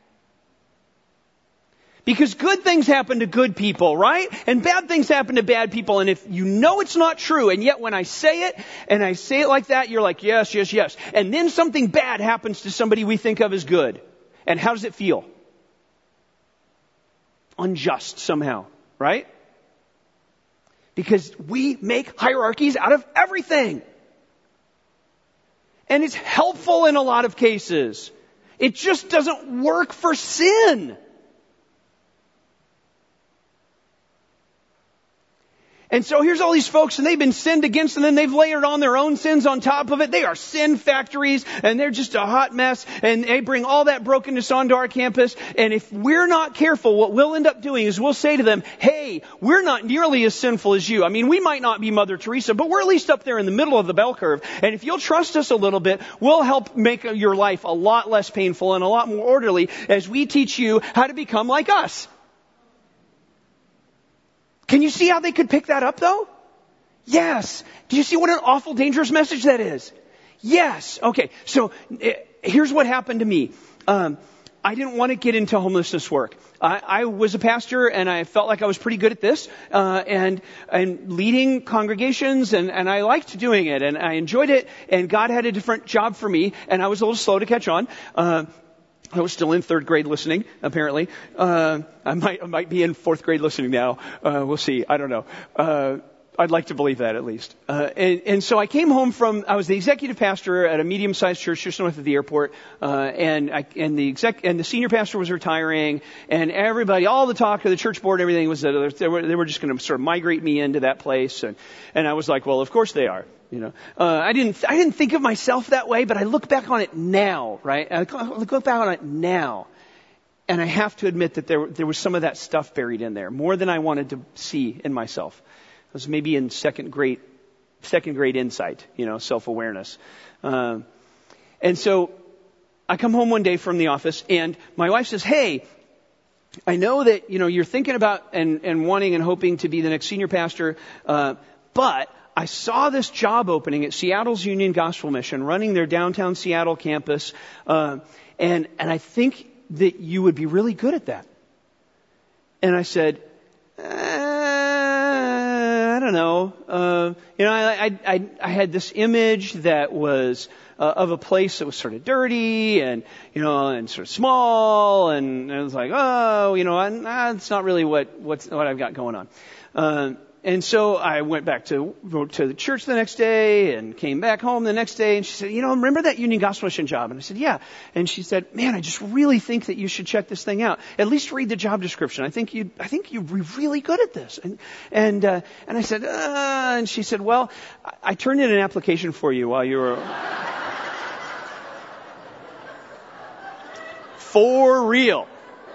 Because good things happen to good people, right? And bad things happen to bad people. And if you know it's not true, and yet when I say it, and I say it like that, you're like, yes, yes, yes. And then something bad happens to somebody we think of as good. And how does it feel? Unjust somehow, right? Because we make hierarchies out of everything. And it's helpful in a lot of cases. It just doesn't work for sin. And so here's all these folks, and they've been sinned against, and then they've layered on their own sins on top of it. They are sin factories, and they're just a hot mess, and they bring all that brokenness onto our campus. And if we're not careful, what we'll end up doing is we'll say to them, hey, we're not nearly as sinful as you. I mean, we might not be Mother Teresa, but we're at least up there in the middle of the bell curve. And if you'll trust us a little bit, we'll help make your life a lot less painful and a lot more orderly as we teach you how to become like us. Can you see how they could pick that up, though? Yes. Do you see what an awful, dangerous message that is? Yes. Okay, so uh, here's what happened to me. Um, I didn't want to get into homelessness work. I, I was a pastor, and I felt like I was pretty good at this, uh, and and leading congregations, and, and I liked doing it, and I enjoyed it, and God had a different job for me, and I was a little slow to catch on. Uh, I was still in third grade listening, apparently. Uh, I might, I might be in fourth grade listening now. Uh, we'll see. I don't know. Uh, I'd like to believe that at least. Uh, and, and so I came home from, I was the executive pastor at a medium-sized church just north of the airport. Uh, and I, and the exec, and the senior pastor was retiring, and everybody, all the talk of the church board, everything was that they were, they were just going to sort of migrate me into that place. And, and I was like, well, of course they are. You know, uh, I didn't, I didn't think of myself that way, but I look back on it now, right? I look back on it now, and I have to admit that there, there was some of that stuff buried in there, more than I wanted to see in myself. It was maybe in second grade, second grade insight, you know, self-awareness. Uh, and so I come home one day from the office, and my wife says, hey, I know that, you know, you're thinking about and, and wanting and hoping to be the next senior pastor, uh, but I saw this job opening at Seattle's Union Gospel Mission, running their downtown Seattle campus, uh, and and I think that you would be really good at that. And I said, uh, I don't know. Uh, you know, I, I I I had this image that was uh, of a place that was sort of dirty and you know and sort of small, and I was like, oh, you know, I, nah, it's not really what what's what I've got going on. Uh, And so I went back to to the church the next day and came back home the next day. And she said, you know, remember that Union Gospel Mission job? And I said, yeah. And she said, man, I just really think that you should check this thing out. At least read the job description. I think you I think you'd be really good at this. And and uh, and I said, uh, and she said, well, I, I turned in an application for you while you were for real.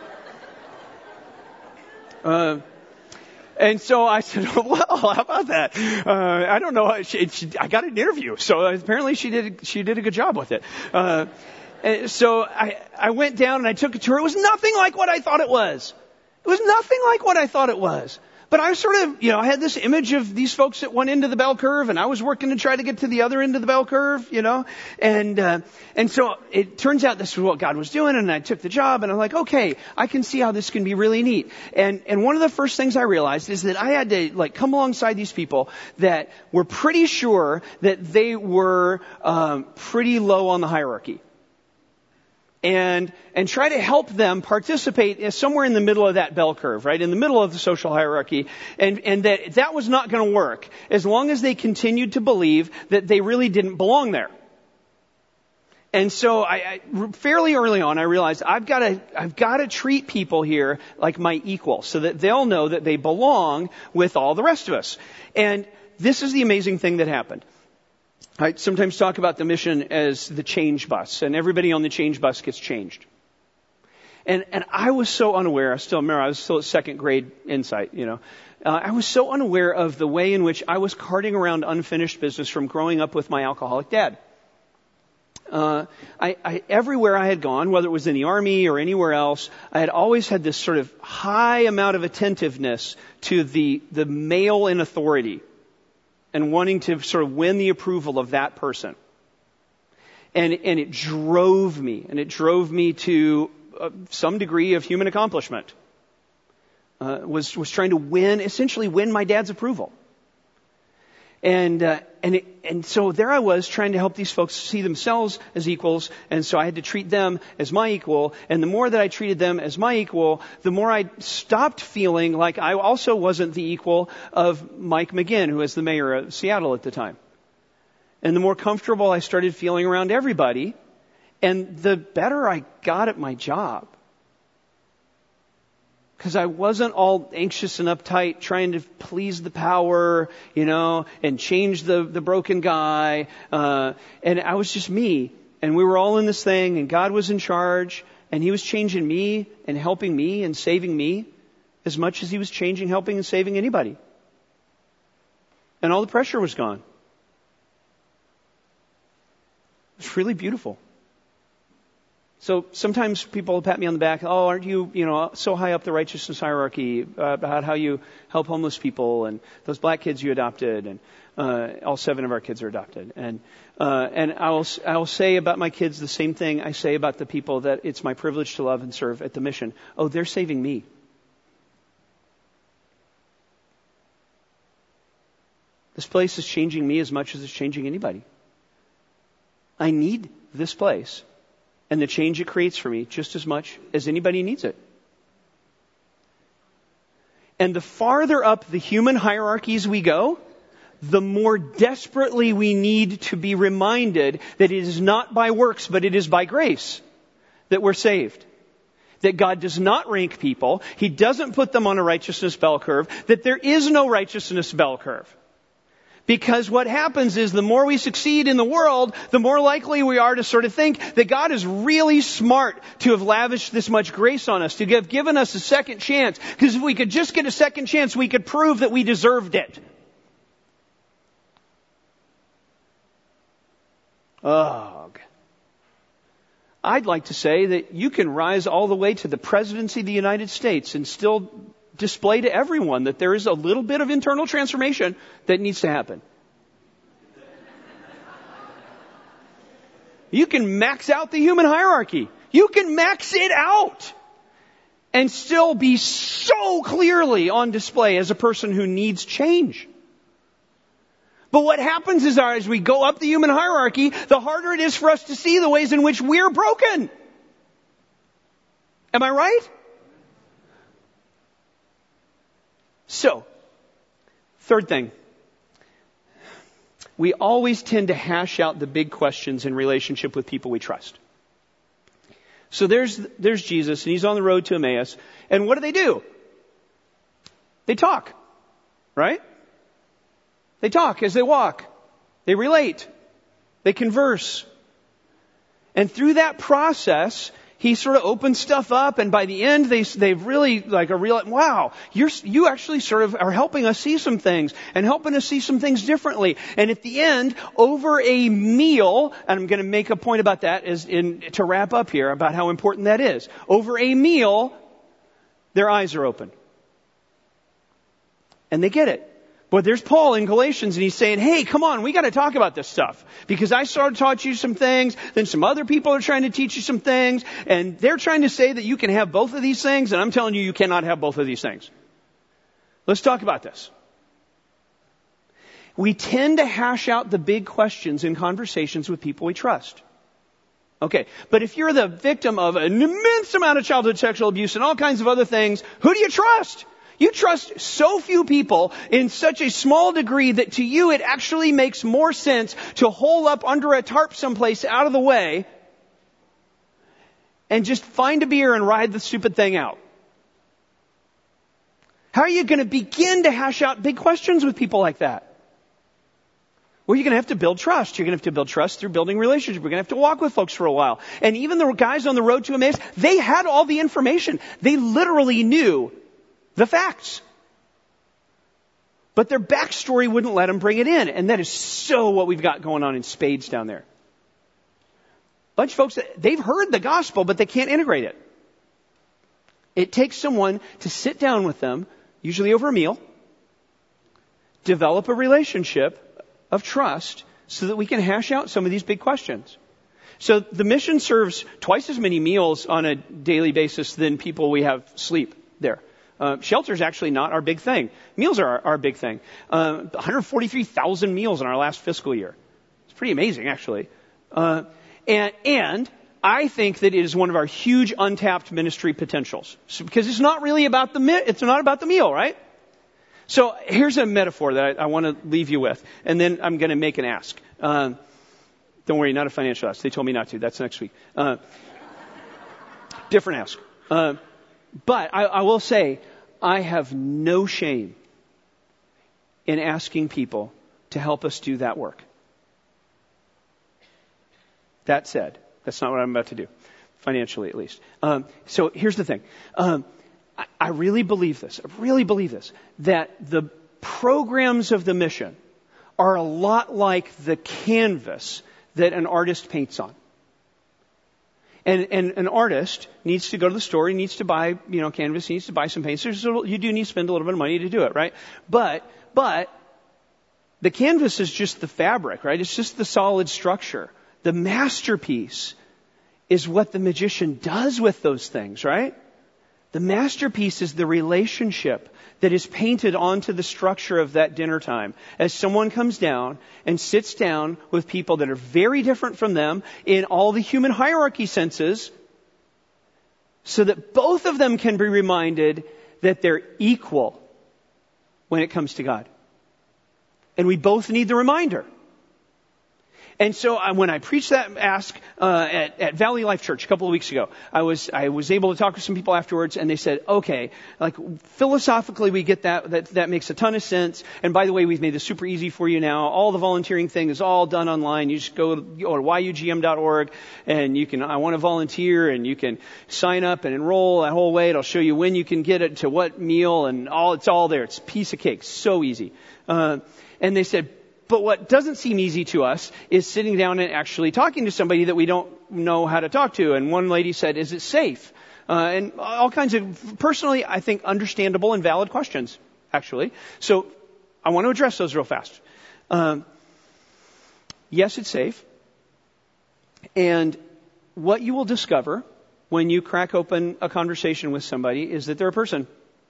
Uh, And so I said, well, how about that? Uh, I don't know. She, she, I got an interview. So apparently she did, she did a good job with it. Uh, and so I, I went down and I took a tour. It was nothing like what I thought it was. It was nothing like what I thought it was. But I sort of, you know, I had this image of these folks at one end of the bell curve, and I was working to try to get to the other end of the bell curve, you know. And uh, and so it turns out this was what God was doing, and I took the job, and I'm like, okay, I can see how this can be really neat. And and one of the first things I realized is that I had to like come alongside these people that were pretty sure that they were um, pretty low on the hierarchy. And, and try to help them participate somewhere in the middle of that bell curve, right? In the middle of the social hierarchy. And, and that, that was not going to work as long as they continued to believe that they really didn't belong there. And so I, I fairly early on, I realized I've got to, I've got to treat people here like my equal so that they'll know that they belong with all the rest of us. And this is the amazing thing that happened. I sometimes talk about the mission as the change bus, and everybody on the change bus gets changed. And, and I was so unaware, I still remember, I was still at second grade insight, you know. Uh, I was so unaware of the way in which I was carting around unfinished business from growing up with my alcoholic dad. Uh, I, I, everywhere I had gone, whether it was in the army or anywhere else, I had always had this sort of high amount of attentiveness to the, the male in authority and wanting to sort of win the approval of that person. And, and it drove me, and it drove me to uh, some degree of human accomplishment. Uh, was, was trying to win, essentially win my dad's approval. And, uh, and, it, and so there I was trying to help these folks see themselves as equals. And so I had to treat them as my equal. And the more that I treated them as my equal, the more I stopped feeling like I also wasn't the equal of Mike McGinn, who was the mayor of Seattle at the time. And the more comfortable I started feeling around everybody, and the better I got at my job. Because I wasn't all anxious and uptight trying to please the power, you know, and change the, the broken guy. Uh, and I was just me. And we were all in this thing, and God was in charge. And He was changing me and helping me and saving me as much as He was changing, helping, and saving anybody. And all the pressure was gone. It was really beautiful. So sometimes people pat me on the back. Oh, aren't you, you know, so high up the righteousness hierarchy uh, about how you help homeless people and those black kids you adopted, and uh, all seven of our kids are adopted. And uh, and I will I will say about my kids the same thing I say about the people that it's my privilege to love and serve at the mission. Oh, they're saving me. This place is changing me as much as it's changing anybody. I need this place. And the change it creates for me just as much as anybody needs it. And the farther up the human hierarchies we go, the more desperately we need to be reminded that it is not by works, but it is by grace that we're saved. That God does not rank people. He doesn't put them on a righteousness bell curve. That there is no righteousness bell curve. Because what happens is the more we succeed in the world, the more likely we are to sort of think that God is really smart to have lavished this much grace on us, to have given us a second chance. Because if we could just get a second chance, we could prove that we deserved it. Ugh. I'd like to say that you can rise all the way to the presidency of the United States and still display to everyone that there is a little bit of internal transformation that needs to happen. You can max out the human hierarchy. You can max it out and still be so clearly on display as a person who needs change. But what happens is our, as we go up the human hierarchy, the harder it is for us to see the ways in which we're broken. Am I right? So, third thing. We always tend to hash out the big questions in relationship with people we trust. So there's, there's Jesus, and He's on the road to Emmaus. And what do they do? They talk. Right? They talk as they walk. They relate. They converse. And through that process, He sort of opens stuff up, and by the end, they they've really like a real wow. You're you actually sort of are helping us see some things and helping us see some things differently. And at the end, over a meal, and I'm going to make a point about that as in to wrap up here about how important that is. Over a meal, their eyes are open, and they get it. But there's Paul in Galatians, and he's saying, hey, come on, we got to talk about this stuff. Because I started to taught you some things, then some other people are trying to teach you some things, and they're trying to say that you can have both of these things, and I'm telling you, you cannot have both of these things. Let's talk about this. We tend to hash out the big questions in conversations with people we trust. Okay, but if you're the victim of an immense amount of childhood sexual abuse and all kinds of other things, who do you trust? You trust so few people in such a small degree that to you it actually makes more sense to hole up under a tarp someplace out of the way and just find a beer and ride the stupid thing out. How are you going to begin to hash out big questions with people like that? Well, you're going to have to build trust. You're going to have to build trust through building relationships. We're going to have to walk with folks for a while. And even the guys on the road to Emmaus, they had all the information. They literally knew the facts. But their backstory wouldn't let them bring it in. And that is so what we've got going on in spades down there. Bunch of folks, that they've heard the gospel, but they can't integrate it. It takes someone to sit down with them, usually over a meal, develop a relationship of trust so that we can hash out some of these big questions. So the mission serves twice as many meals on a daily basis than people we have sleep there. Uh, shelter is actually not our big thing. Meals are our, our big thing. Uh, one hundred forty-three thousand meals in our last fiscal year. It's pretty amazing, actually. Uh, and, and I think that it is one of our huge untapped ministry potentials. So, because it's not really about the, it's not about the meal, right? So here's a metaphor that I, I want to leave you with, and then I'm going to make an ask. Um, don't worry, not a financial ask. They told me not to. That's next week. Uh, different ask. Uh, but I, I will say, I have no shame in asking people to help us do that work. That said, that's not what I'm about to do, financially at least. Um, so here's the thing. Um, I really believe this, I really believe this, that the programs of the mission are a lot like the canvas that an artist paints on. And, and an artist needs to go to the store, he needs to buy, you know, canvas, he needs to buy some paints. There's a little, you do need to spend a little bit of money to do it, right? But, but, the canvas is just the fabric, right? It's just the solid structure. The masterpiece is what the magician does with those things, right? The masterpiece is the relationship that is painted onto the structure of that dinner time. As someone comes down and sits down with people that are very different from them in all the human hierarchy senses, so that both of them can be reminded that they're equal when it comes to God. And we both need the reminder. And so I, when I preached that ask uh, at, at Valley Life Church a couple of weeks ago, I was I was able to talk with some people afterwards, and they said, "Okay, like philosophically, we get that that that makes a ton of sense. And by the way, we've made this super easy for you now. All the volunteering thing is all done online. You just go to, go to y u g m dot org, and you can I want to volunteer, and you can sign up and enroll that whole way. It'll show you when you can get it to what meal, and all it's all there. It's a piece of cake, so easy." Uh, and they said, but what doesn't seem easy to us is sitting down and actually talking to somebody that we don't know how to talk to. And one lady said, "Is it safe?" Uh, and all kinds of, personally, I think, understandable and valid questions, actually. So I want to address those real fast. Um, yes, it's safe. And what you will discover when you crack open a conversation with somebody is that they're a person.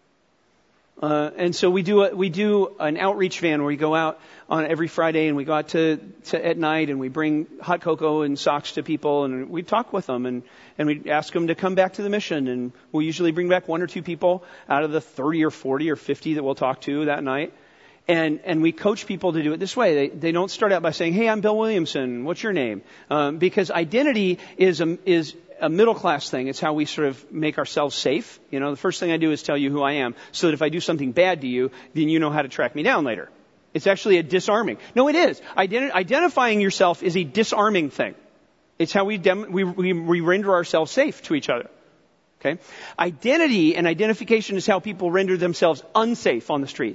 Uh, and so we do a, we do an outreach van where we go out on every Friday, and we go out to, to at night, and we bring hot cocoa and socks to people, and we talk with them, and, and we ask them to come back to the mission, and we'll usually bring back one or two people out of the thirty or forty or fifty that we'll talk to that night. And, and we coach people to do it this way. They, they don't start out by saying, "Hey, I'm Bill Williamson. What's your name?" Um, because identity is a, is a middle class thing. It's how we sort of make ourselves safe. You know, the first thing I do is tell you who I am, so that if I do something bad to you, then you know how to track me down later. It's actually a disarming. No, it is. Identi- identifying yourself is a disarming thing. It's how we, dem- we, we, we render ourselves safe to each other. Okay? Identity and identification is how people render themselves unsafe on the street.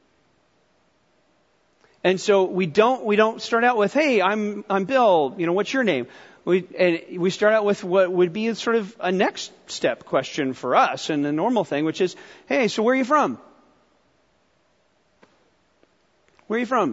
And so we don't, we don't start out with, "Hey, I'm, I'm Bill, you know, what's your name?" We, and we start out with what would be sort of a next step question for us, and the normal thing, which is, "Hey, so where are you from? Where are you from?"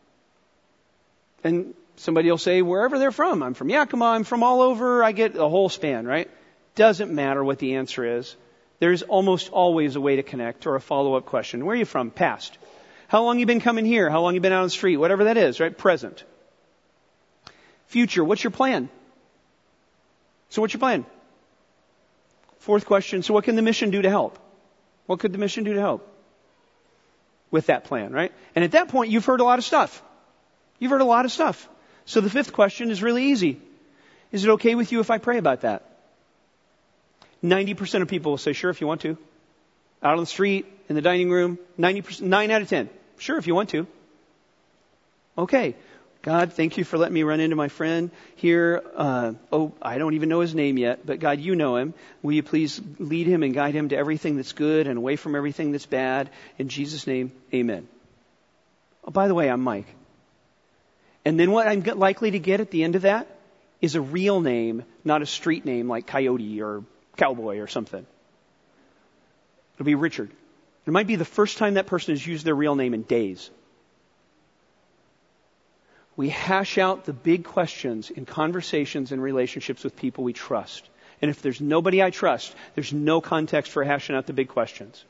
And somebody will say, "Wherever they're from. I'm from Yakima, I'm from all over." I get a whole span, right? Doesn't matter what the answer is. There's almost always a way to connect or a follow-up question. "Where are you from?" Past. "How long you been coming here?" "How long you been out on the street?" Whatever that is, right? Present. Future. "What's your plan?" So what's your plan? Fourth question. So what can the mission do to help? What could the mission do to help with that plan, right? And at that point, you've heard a lot of stuff. You've heard a lot of stuff. So the fifth question is really easy. Is it okay with you if I pray about that? ninety percent of people will say, "Sure, if you want to." Out on the street, in the dining room, ninety percent, nine out of ten. "Sure, if you want to." Okay. God, thank you for letting me run into my friend here. Uh, oh, I don't even know his name yet, but God, you know him. Will you please lead him and guide him to everything that's good and away from everything that's bad? In Jesus' name, amen. Oh, by the way, I'm Mike. And then what I'm likely to get at the end of that is a real name, not a street name like Coyote or Cowboy or something. It'll be Richard. It might be the first time that person has used their real name in days. We hash out the big questions in conversations and relationships with people we trust. And if there's nobody I trust, there's no context for hashing out the big questions.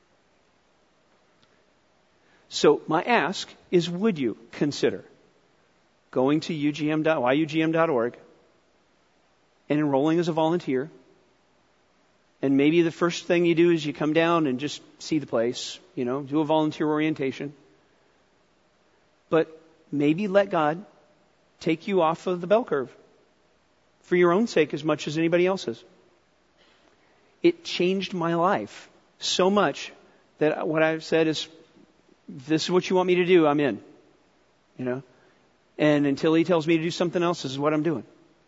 So my ask is, would you consider going to U G M, Y U G M dot org and enrolling as a volunteer? And maybe the first thing you do is you come down and just see the place, you know, do a volunteer orientation. But maybe let God take you off of the bell curve for your own sake as much as anybody else's. It changed my life so much that what I've said is, this is what you want me to do, I'm in. You know? And until he tells me to do something else, this is what I'm doing.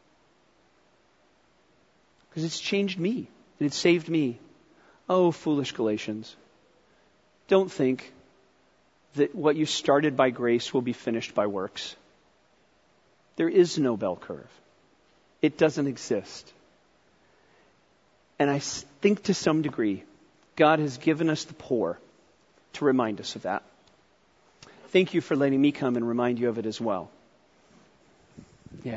Because it's changed me. And it saved me. Oh, foolish Galatians. Don't think that what you started by grace will be finished by works. There is no bell curve. It doesn't exist. And I think to some degree, God has given us the poor to remind us of that. Thank you for letting me come and remind you of it as well. Yeah.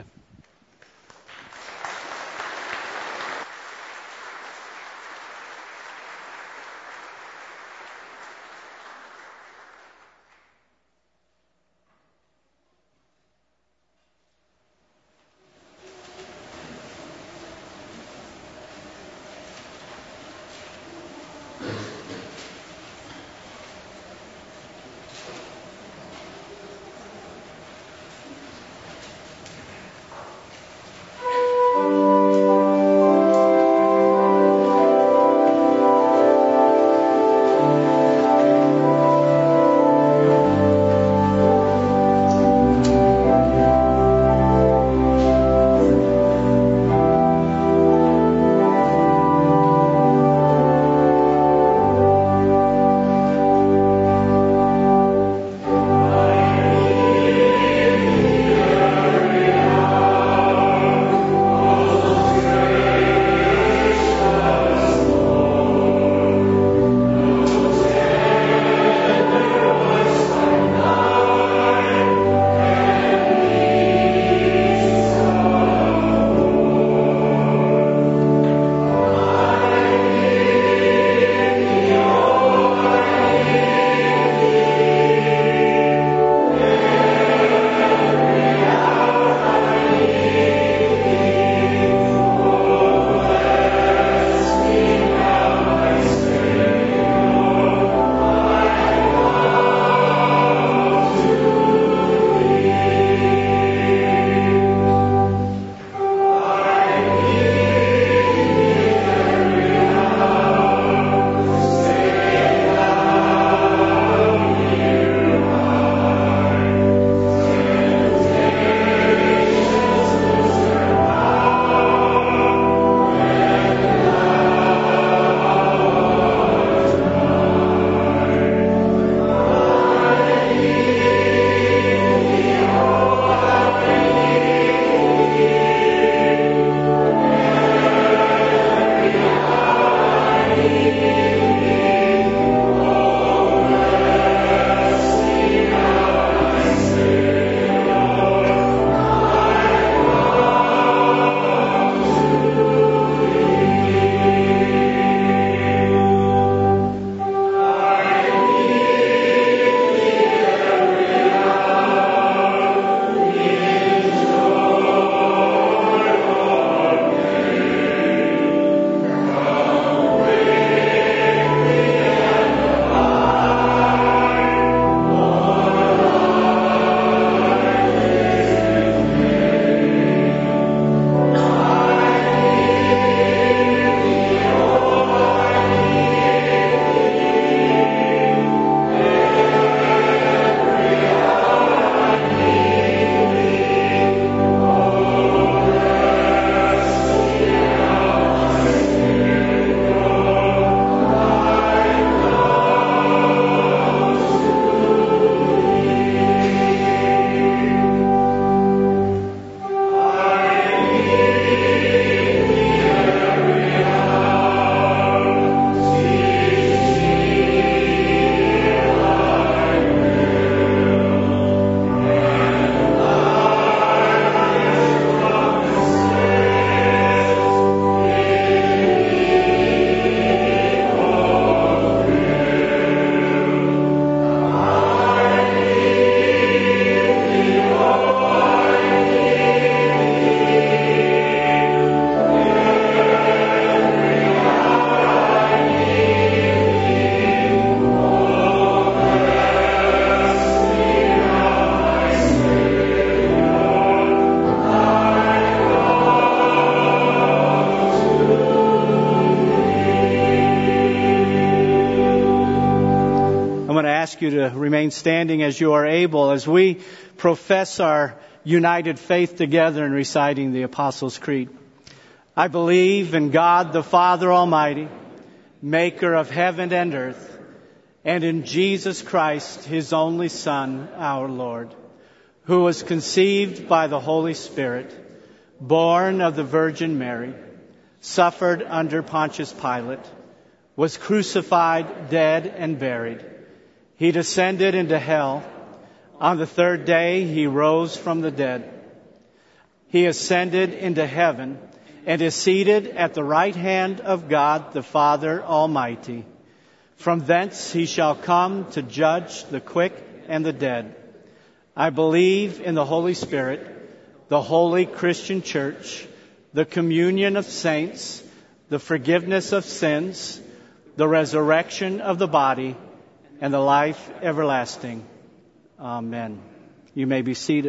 I'm going to ask you to remain standing as you are able as we profess our united faith together in reciting the Apostles' Creed. I believe in God the Father Almighty, maker of heaven and earth, and in Jesus Christ, His only Son, our Lord, who was conceived by the Holy Spirit, born of the Virgin Mary, suffered under Pontius Pilate, was crucified, dead, and buried. He descended into hell. On the third day, He rose from the dead. He ascended into heaven and is seated at the right hand of God the Father Almighty. From thence He shall come to judge the quick and the dead. I believe in the Holy Spirit, the holy Christian church, the communion of saints, the forgiveness of sins, the resurrection of the body, and the life everlasting. Amen. You may be seated.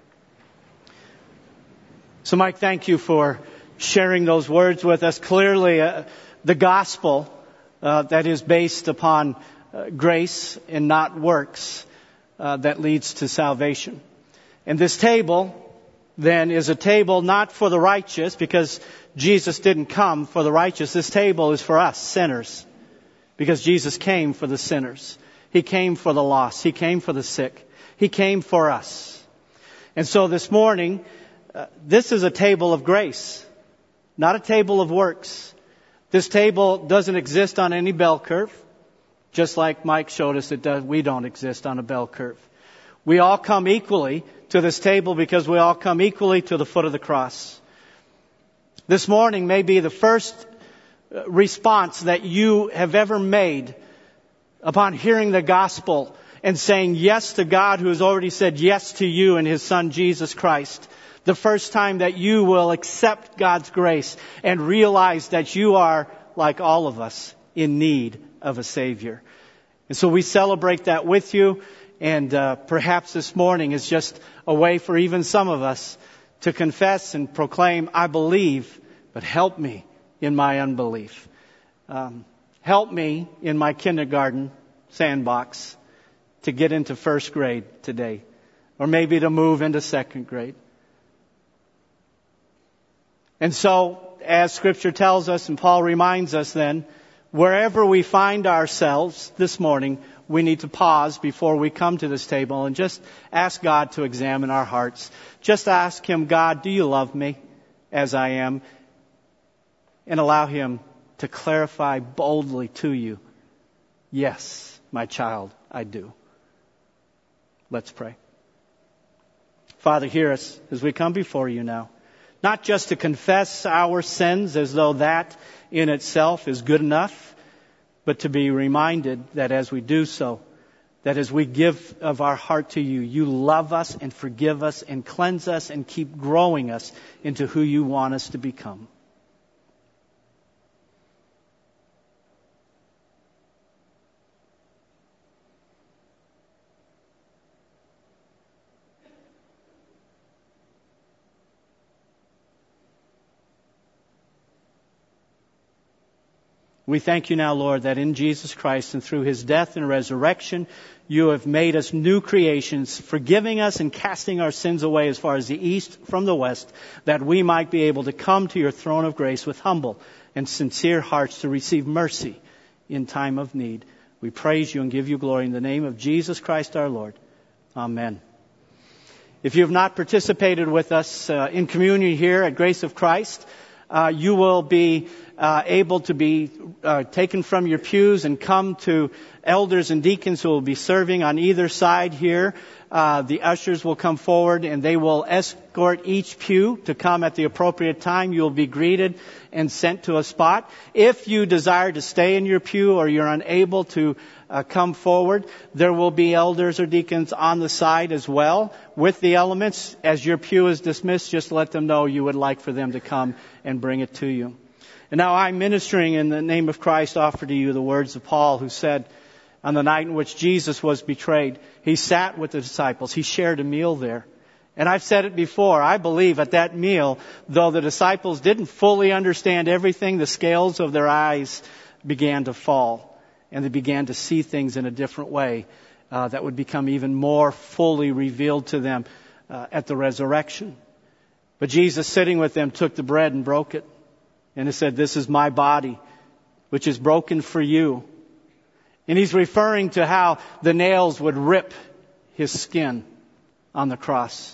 So, Mike, thank you for sharing those words with us. Clearly, uh, the gospel uh, that is based upon uh, grace and not works uh, that leads to salvation. And this table, then, is a table not for the righteous, because Jesus didn't come for the righteous. This table is for us, sinners, because Jesus came for the sinners. He came for the lost. He came for the sick. He came for us. And so this morning, uh, this is a table of grace, not a table of works. This table doesn't exist on any bell curve. Just like Mike showed us, it does, we don't exist on a bell curve. We all come equally to this table because we all come equally to the foot of the cross. This morning may be the first response that you have ever made upon hearing the gospel and saying yes to God, who has already said yes to you in His Son Jesus Christ. The first time that you will accept God's grace and realize that you are, like all of us, in need of a Savior. And so we celebrate that with you. And uh, perhaps this morning is just a way for even some of us to confess and proclaim, I believe, but help me in my unbelief. Um, help me in my kindergarten sandbox to get into first grade today, or maybe to move into second grade. And so, as Scripture tells us, and Paul reminds us then, wherever we find ourselves this morning, we need to pause before we come to this table and just ask God to examine our hearts. Just ask Him, God, do you love me as I am? And allow Him to clarify boldly to you, yes, my child, I do. Let's pray. Father, hear us as we come before you now. Not just to confess our sins as though that in itself is good enough, but to be reminded that as we do so, that as we give of our heart to you, you love us and forgive us and cleanse us and keep growing us into who you want us to become. We thank you now, Lord, that in Jesus Christ and through His death and resurrection, you have made us new creations, forgiving us and casting our sins away as far as the east from the west, that we might be able to come to your throne of grace with humble and sincere hearts to receive mercy in time of need. We praise you and give you glory in the name of Jesus Christ our Lord. Amen. If you have not participated with us uh, in communion here at Grace of Christ, uh, you will be Uh, able to be uh, taken from your pews and come to elders and deacons who will be serving on either side here. Uh, the ushers will come forward and they will escort each pew to come at the appropriate time. You will be greeted and sent to a spot. If you desire to stay in your pew or you're unable to uh, come forward, there will be elders or deacons on the side as well with the elements. As your pew is dismissed, just let them know you would like for them to come and bring it to you. And now I'm ministering in the name of Christ, offer to you the words of Paul, who said, on the night in which Jesus was betrayed, he sat with the disciples. He shared a meal there. And I've said it before, I believe at that meal, though the disciples didn't fully understand everything, the scales of their eyes began to fall. and they began to see things in a different way uh, that would become even more fully revealed to them uh, at the resurrection. But Jesus, sitting with them, took the bread and broke it. And he said, "This is my body, which is broken for you." And he's referring to how the nails would rip his skin on the cross.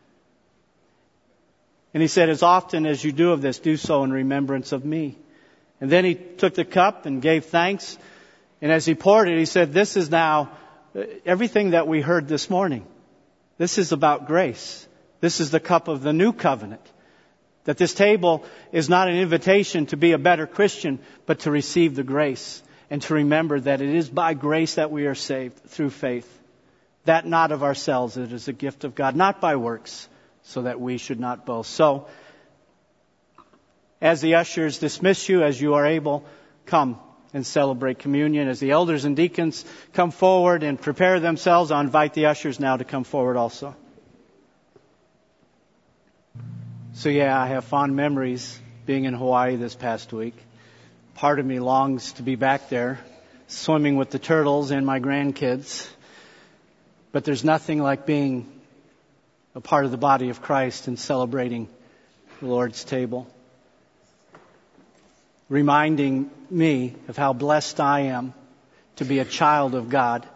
And he said, "As often as you do of this, do so in remembrance of me." And then he took the cup and gave thanks. And as he poured it, he said, "This is now everything that we heard this morning. This is about grace. This is the cup of the new covenant. That this table is not an invitation to be a better Christian, but to receive the grace and to remember that it is by grace that we are saved through faith. That not of ourselves, it is a gift of God, not by works, so that we should not boast." So, as the ushers dismiss you, as you are able, come and celebrate communion. As the elders and deacons come forward and prepare themselves, I'll invite the ushers now to come forward also. So yeah, I have fond memories being in Hawaii this past week. Part of me longs to be back there, swimming with the turtles and my grandkids. But there's nothing like being a part of the body of Christ and celebrating the Lord's table. Reminding me of how blessed I am to be a child of God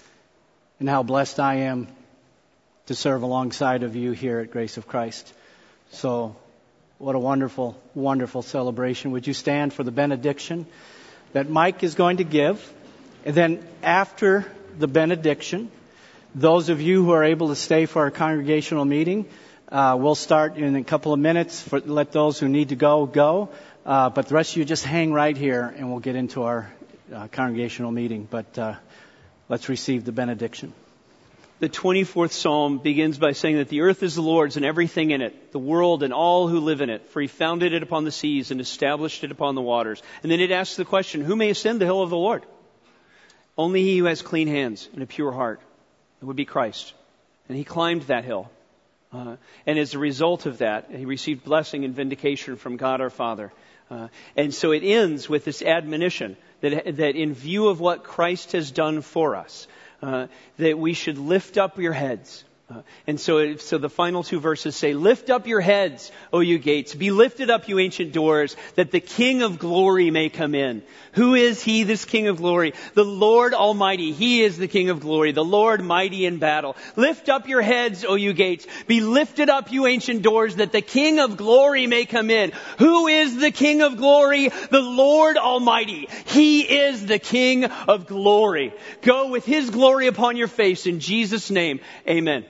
and how blessed I am to serve alongside of you here at Grace of Christ. So, what a wonderful, wonderful celebration. Would you stand for the benediction that Mike is going to give? And then after the benediction, those of you who are able to stay for our congregational meeting, uh, we'll start in a couple of minutes. For, let those who need to go, go. Uh, but the rest of you just hang right here and we'll get into our uh, congregational meeting. But uh, let's receive the benediction. The twenty-fourth Psalm begins by saying that the earth is the Lord's and everything in it, the world and all who live in it, for he founded it upon the seas and established it upon the waters. And then it asks the question, who may ascend the hill of the Lord? Only he who has clean hands and a pure heart. It would be Christ. And he climbed that hill. Uh, and as a result of that, he received blessing and vindication from God our Father. Uh, and so it ends with this admonition that, that in view of what Christ has done for us, Uh, that we should lift up your heads. Uh, and so, so the final two verses say, "Lift up your heads, O you gates. Be lifted up, you ancient doors, that the King of glory may come in." Who is he, this King of glory? The Lord Almighty. He is the King of glory, the Lord mighty in battle. Lift up your heads, O you gates. Be lifted up, you ancient doors, that the King of glory may come in. Who is the King of glory? The Lord Almighty. He is the King of glory. Go with his glory upon your face in Jesus' name. Amen.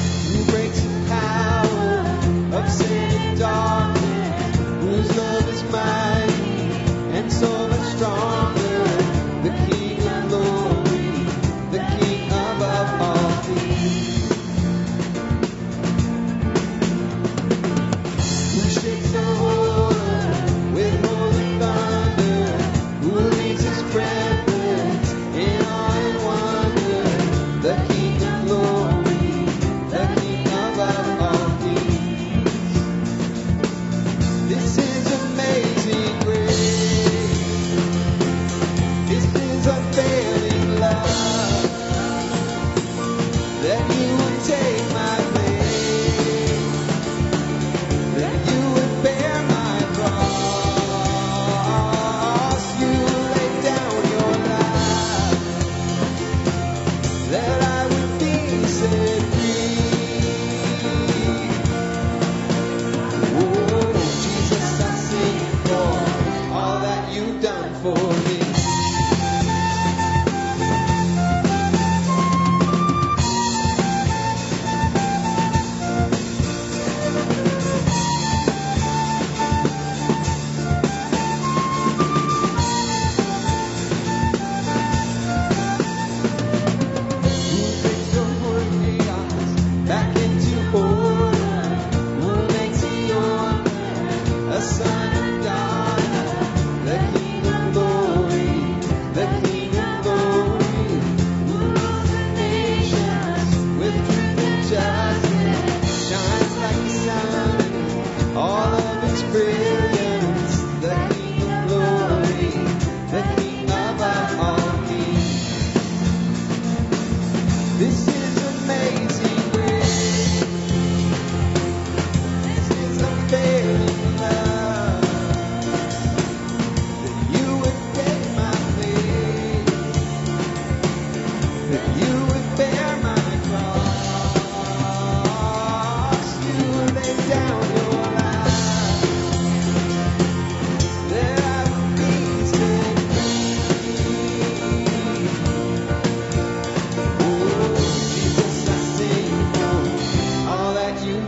Who breaks the power of sin and darkness? Whose love is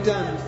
done